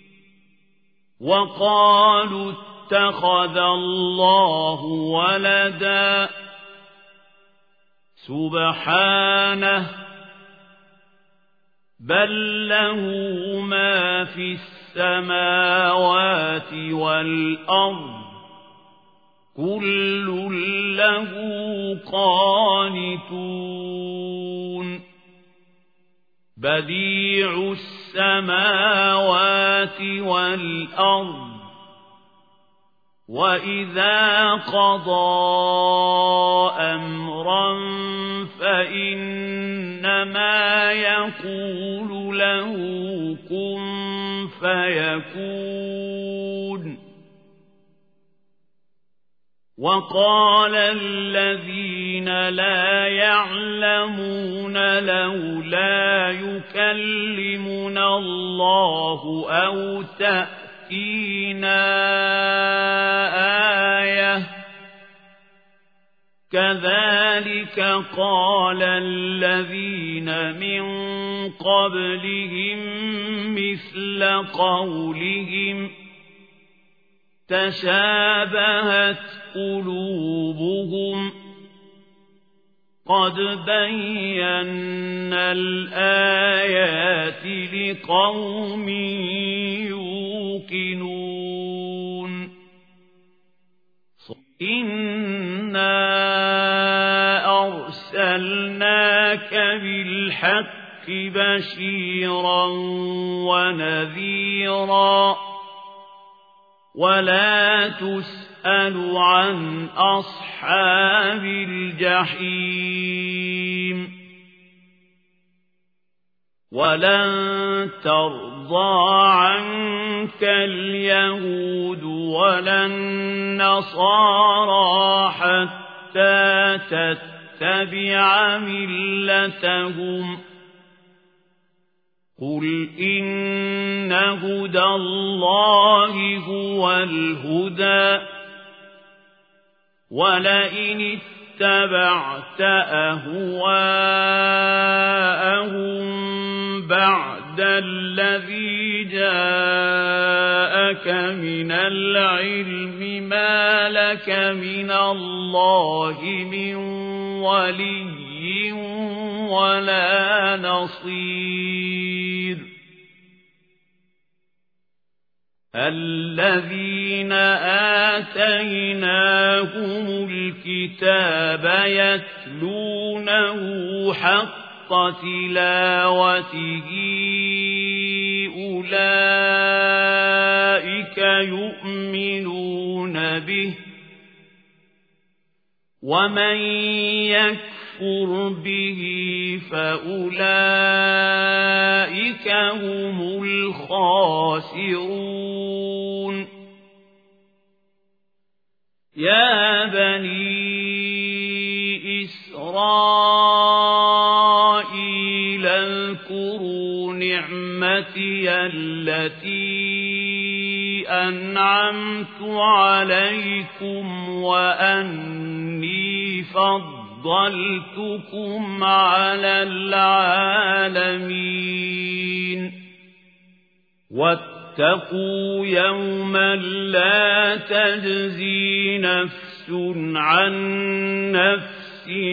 وقالوا اتخذ الله ولدا سبحانه بل له ما في السماوات والأرض كل له قانتون بديع السماوات والأرض وإذا قضى أمرا فإنما يقول له كن فيكون وقال الذين لا يعلمون لولا يكلمنا الله أو تأتينا آية كذلك قال الذين من قبلهم مثل قولهم تشابهت قلوبهم قد بينا الآيات لقوم يوقنون إنا أرسلناك بالحق بشيرا ونذيرا ولا تسأل عن أصحاب الجحيم ولن ترضى عنك اليهود ولا النصارى حتى تتبع ملتهم قل إن هدى الله هو الهدى ولئن اتبعت أهواءهم بعد الذي جاءك من العلم ما لك من الله من ولي ولا نصير الذين آتيناهم الكتاب يتلونه حق تلاوته أولئك يؤمنون به ومن يكفر به فأولئك هم الخاسرون يا بني إسرائيل اذكروا نعمتي التي أنعمت عليكم وأني فضلتكم على العالمين واتقوا يوما لا تجزي نفس عن نفس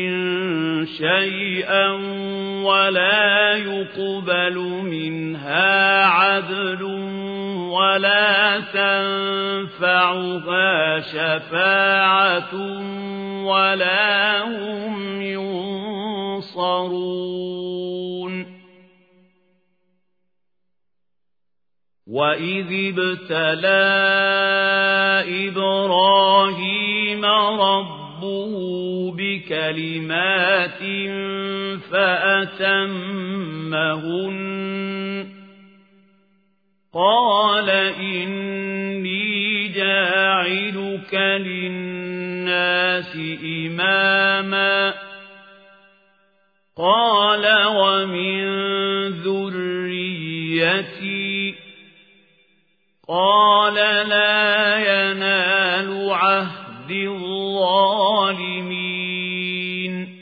شيئا ولا يقبل منها عدل ولا تنفعها شفاعة ولا هم ينصرون وإذ ابتلى إبراهيم ربه بكلمات فأتمهن قال إني جاعلك للناس إماما قال ومن ذريتي قال لا ينال عهد الظالمين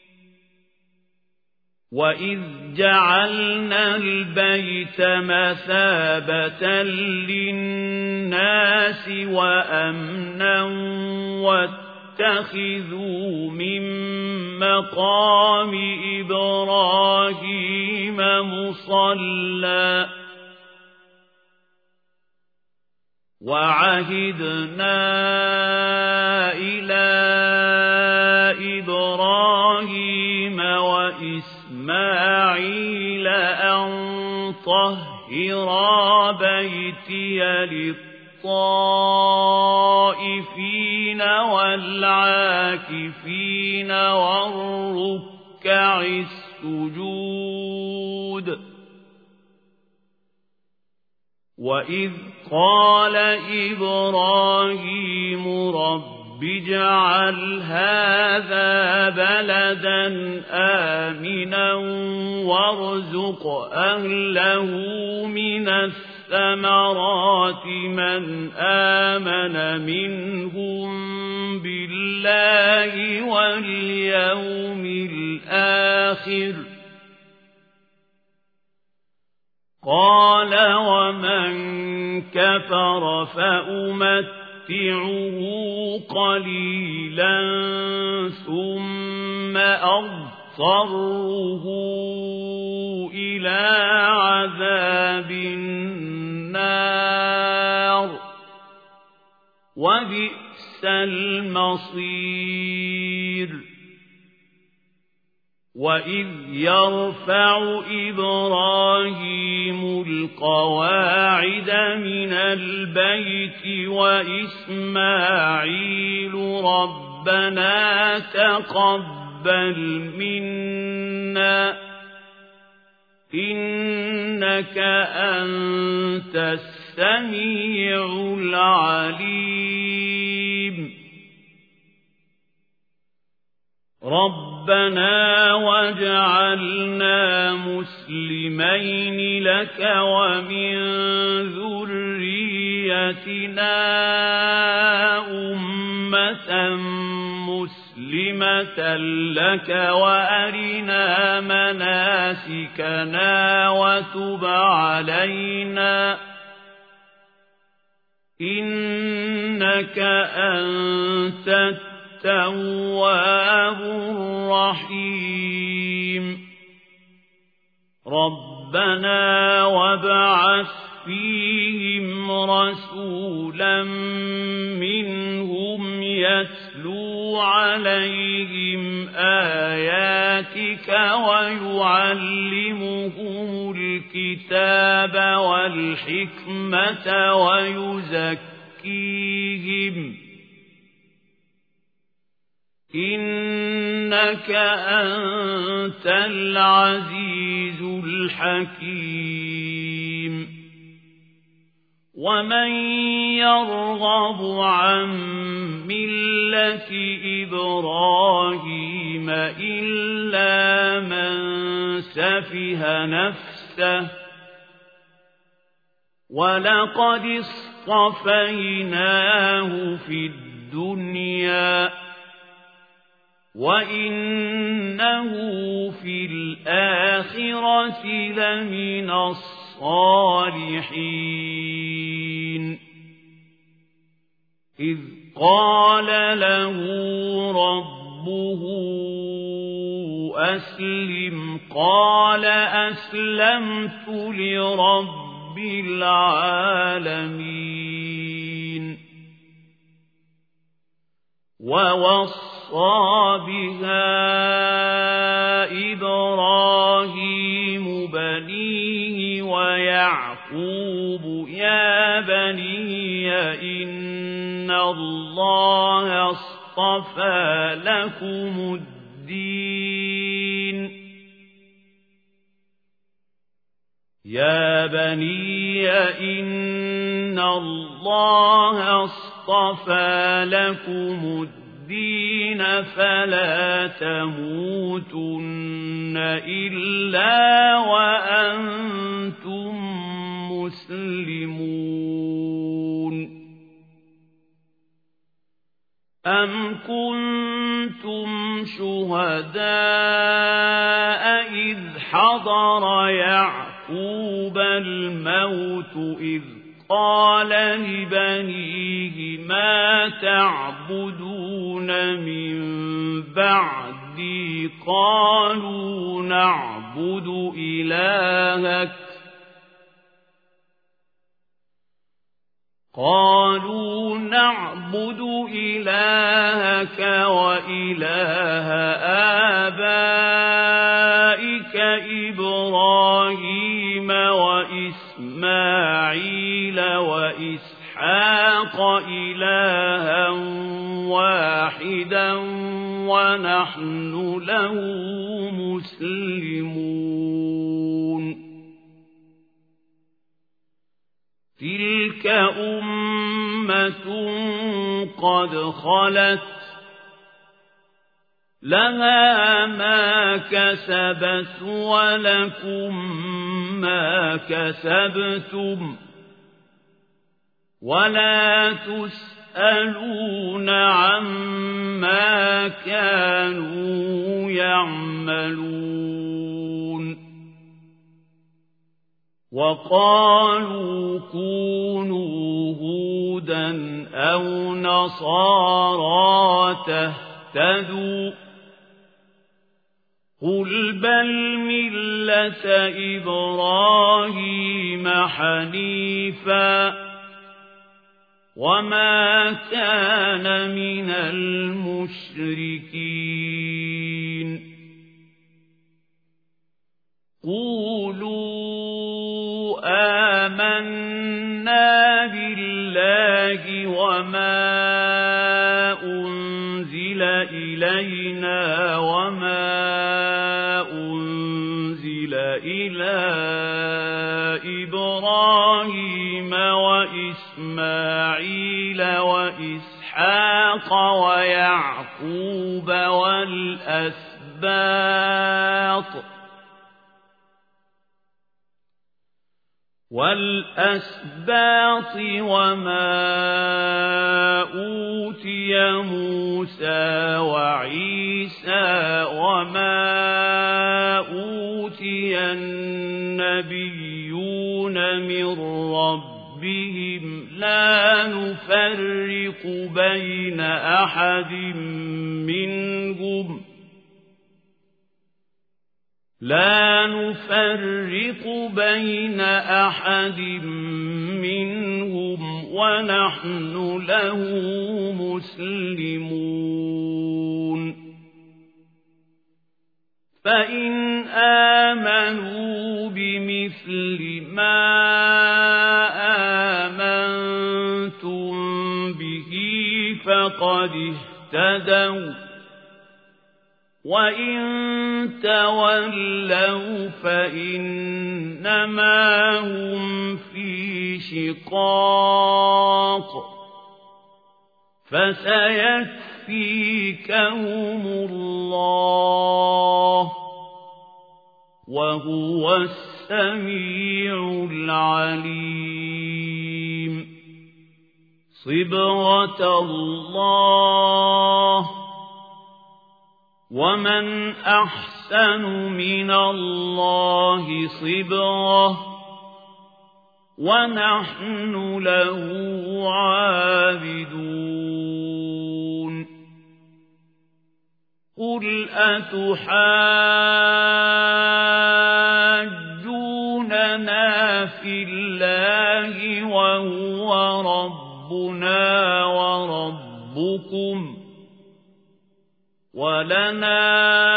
وإذ جعلنا البيت مثابة للناس وأمنا واتخذوا من مقام إبراهيم مصلى وعهدنا إلى إبراهيم وإسماعيل أن طهرا بيتي للطائفين والعاكفين والركع السجود وإذ قال إبراهيم رب اجعل هذا بلدا آمنا وارزق أهله من الثمرات من آمن منهم بالله واليوم الآخر قال ومن كفر فأمتعه قليلا ثم أضطره إلى عذاب النار وبئس المصير وإذ يرفع إبراهيم القواعد من البيت وإسماعيل ربنا تقبل منا إنك أنت السميع العليم ربنا واجعلنا مسلمين لك ومن ذريتنا أمة مسلمة لك وأرنا مناسكنا وتب علينا إنك أنت التواب الرحيم ربنا وابعث فيهم رسولا منهم يتلو عليهم آياتك ويعلمهم الكتاب والحكمة ويزكيهم إنك أنت العزيز الحكيم ومن يرغب عن ملة إبراهيم إلا من سفه نفسه ولقد اصطفيناه في الدنيا وإنه في الآخرة لمن الصالحين إذ قال له ربه أسلم قال أسلمت لرب العالمين ووصى بها إبراهيم بنيه ويعقوب يا بني إن الله اصطفى لكم الدين يا بني إن الله اصطفى لكم الدين الدين فلا تموتن إلا وأنتم مسلمون أم كنتم شهداء إذ حضر يعقوب الموت إذ قال لبنيه ما تعبدون من بعدي قالوا نعبد إلهك قالوا نعبد إلهك وإله آبائك إبراهيم وإسماعيل وإسحاق إلها واحدا ونحن له مسلمون تلك أمة قد خلت لها ما كسبت ولكم ما كسبتم ولا تسألون عما كانوا يعملون وقالوا كونوا هودا أو نصارى تهتدوا قل بل ملة إبراهيم حنيفا وما كان من المشركين قولوا آمنا بالله وما أنزل إلينا وما أنزل إلى إبراهيم وإسماعيل وإسحاق ويعقوب والأسباط والأسباط وما أوتي موسى وعيسى وما أوتي النبيون من ربهم لا نفرق بين أحد منهم لا نفرق بين أحد منهم ونحن له مسلمون فإن آمنوا بمثل ما آمنتم به فقد اهتدوا وإن تولوا فإنما هم في شقاق فسيكفيكهم الله وهو السميع العليم صبغة الله ومن أحسن من الله صبغة ونحن له عابدون قل أتحاجوننا في الله وهو ربنا وربكم ولنا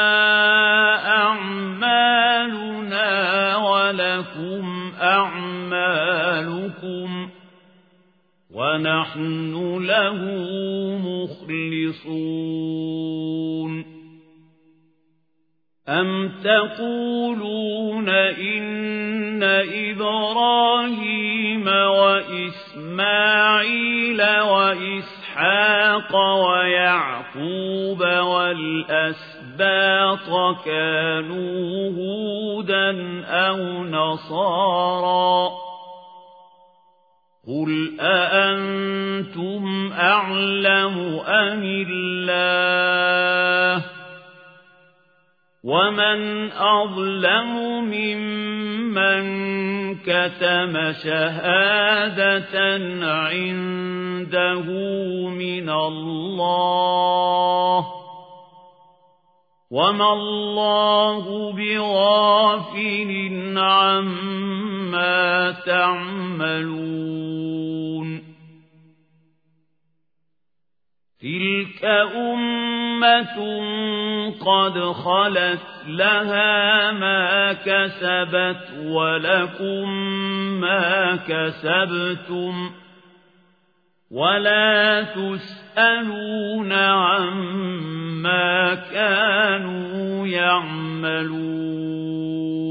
أعمالنا ولكم أعمالكم ونحن له مخلصون أم تقولون إن إبراهيم وإسماعيل وإسحاق ويعقوب والأسباط كانوا هودا أو نصارى قل أأنتم أعلم أم الله ومن أظلم ممن كتم شهادة عنده من الله وما الله بغافل عما تعملون تلك أمة قد خلت لها ما كسبت ولكم ما كسبتم ولا تسألون عما كانوا يعملون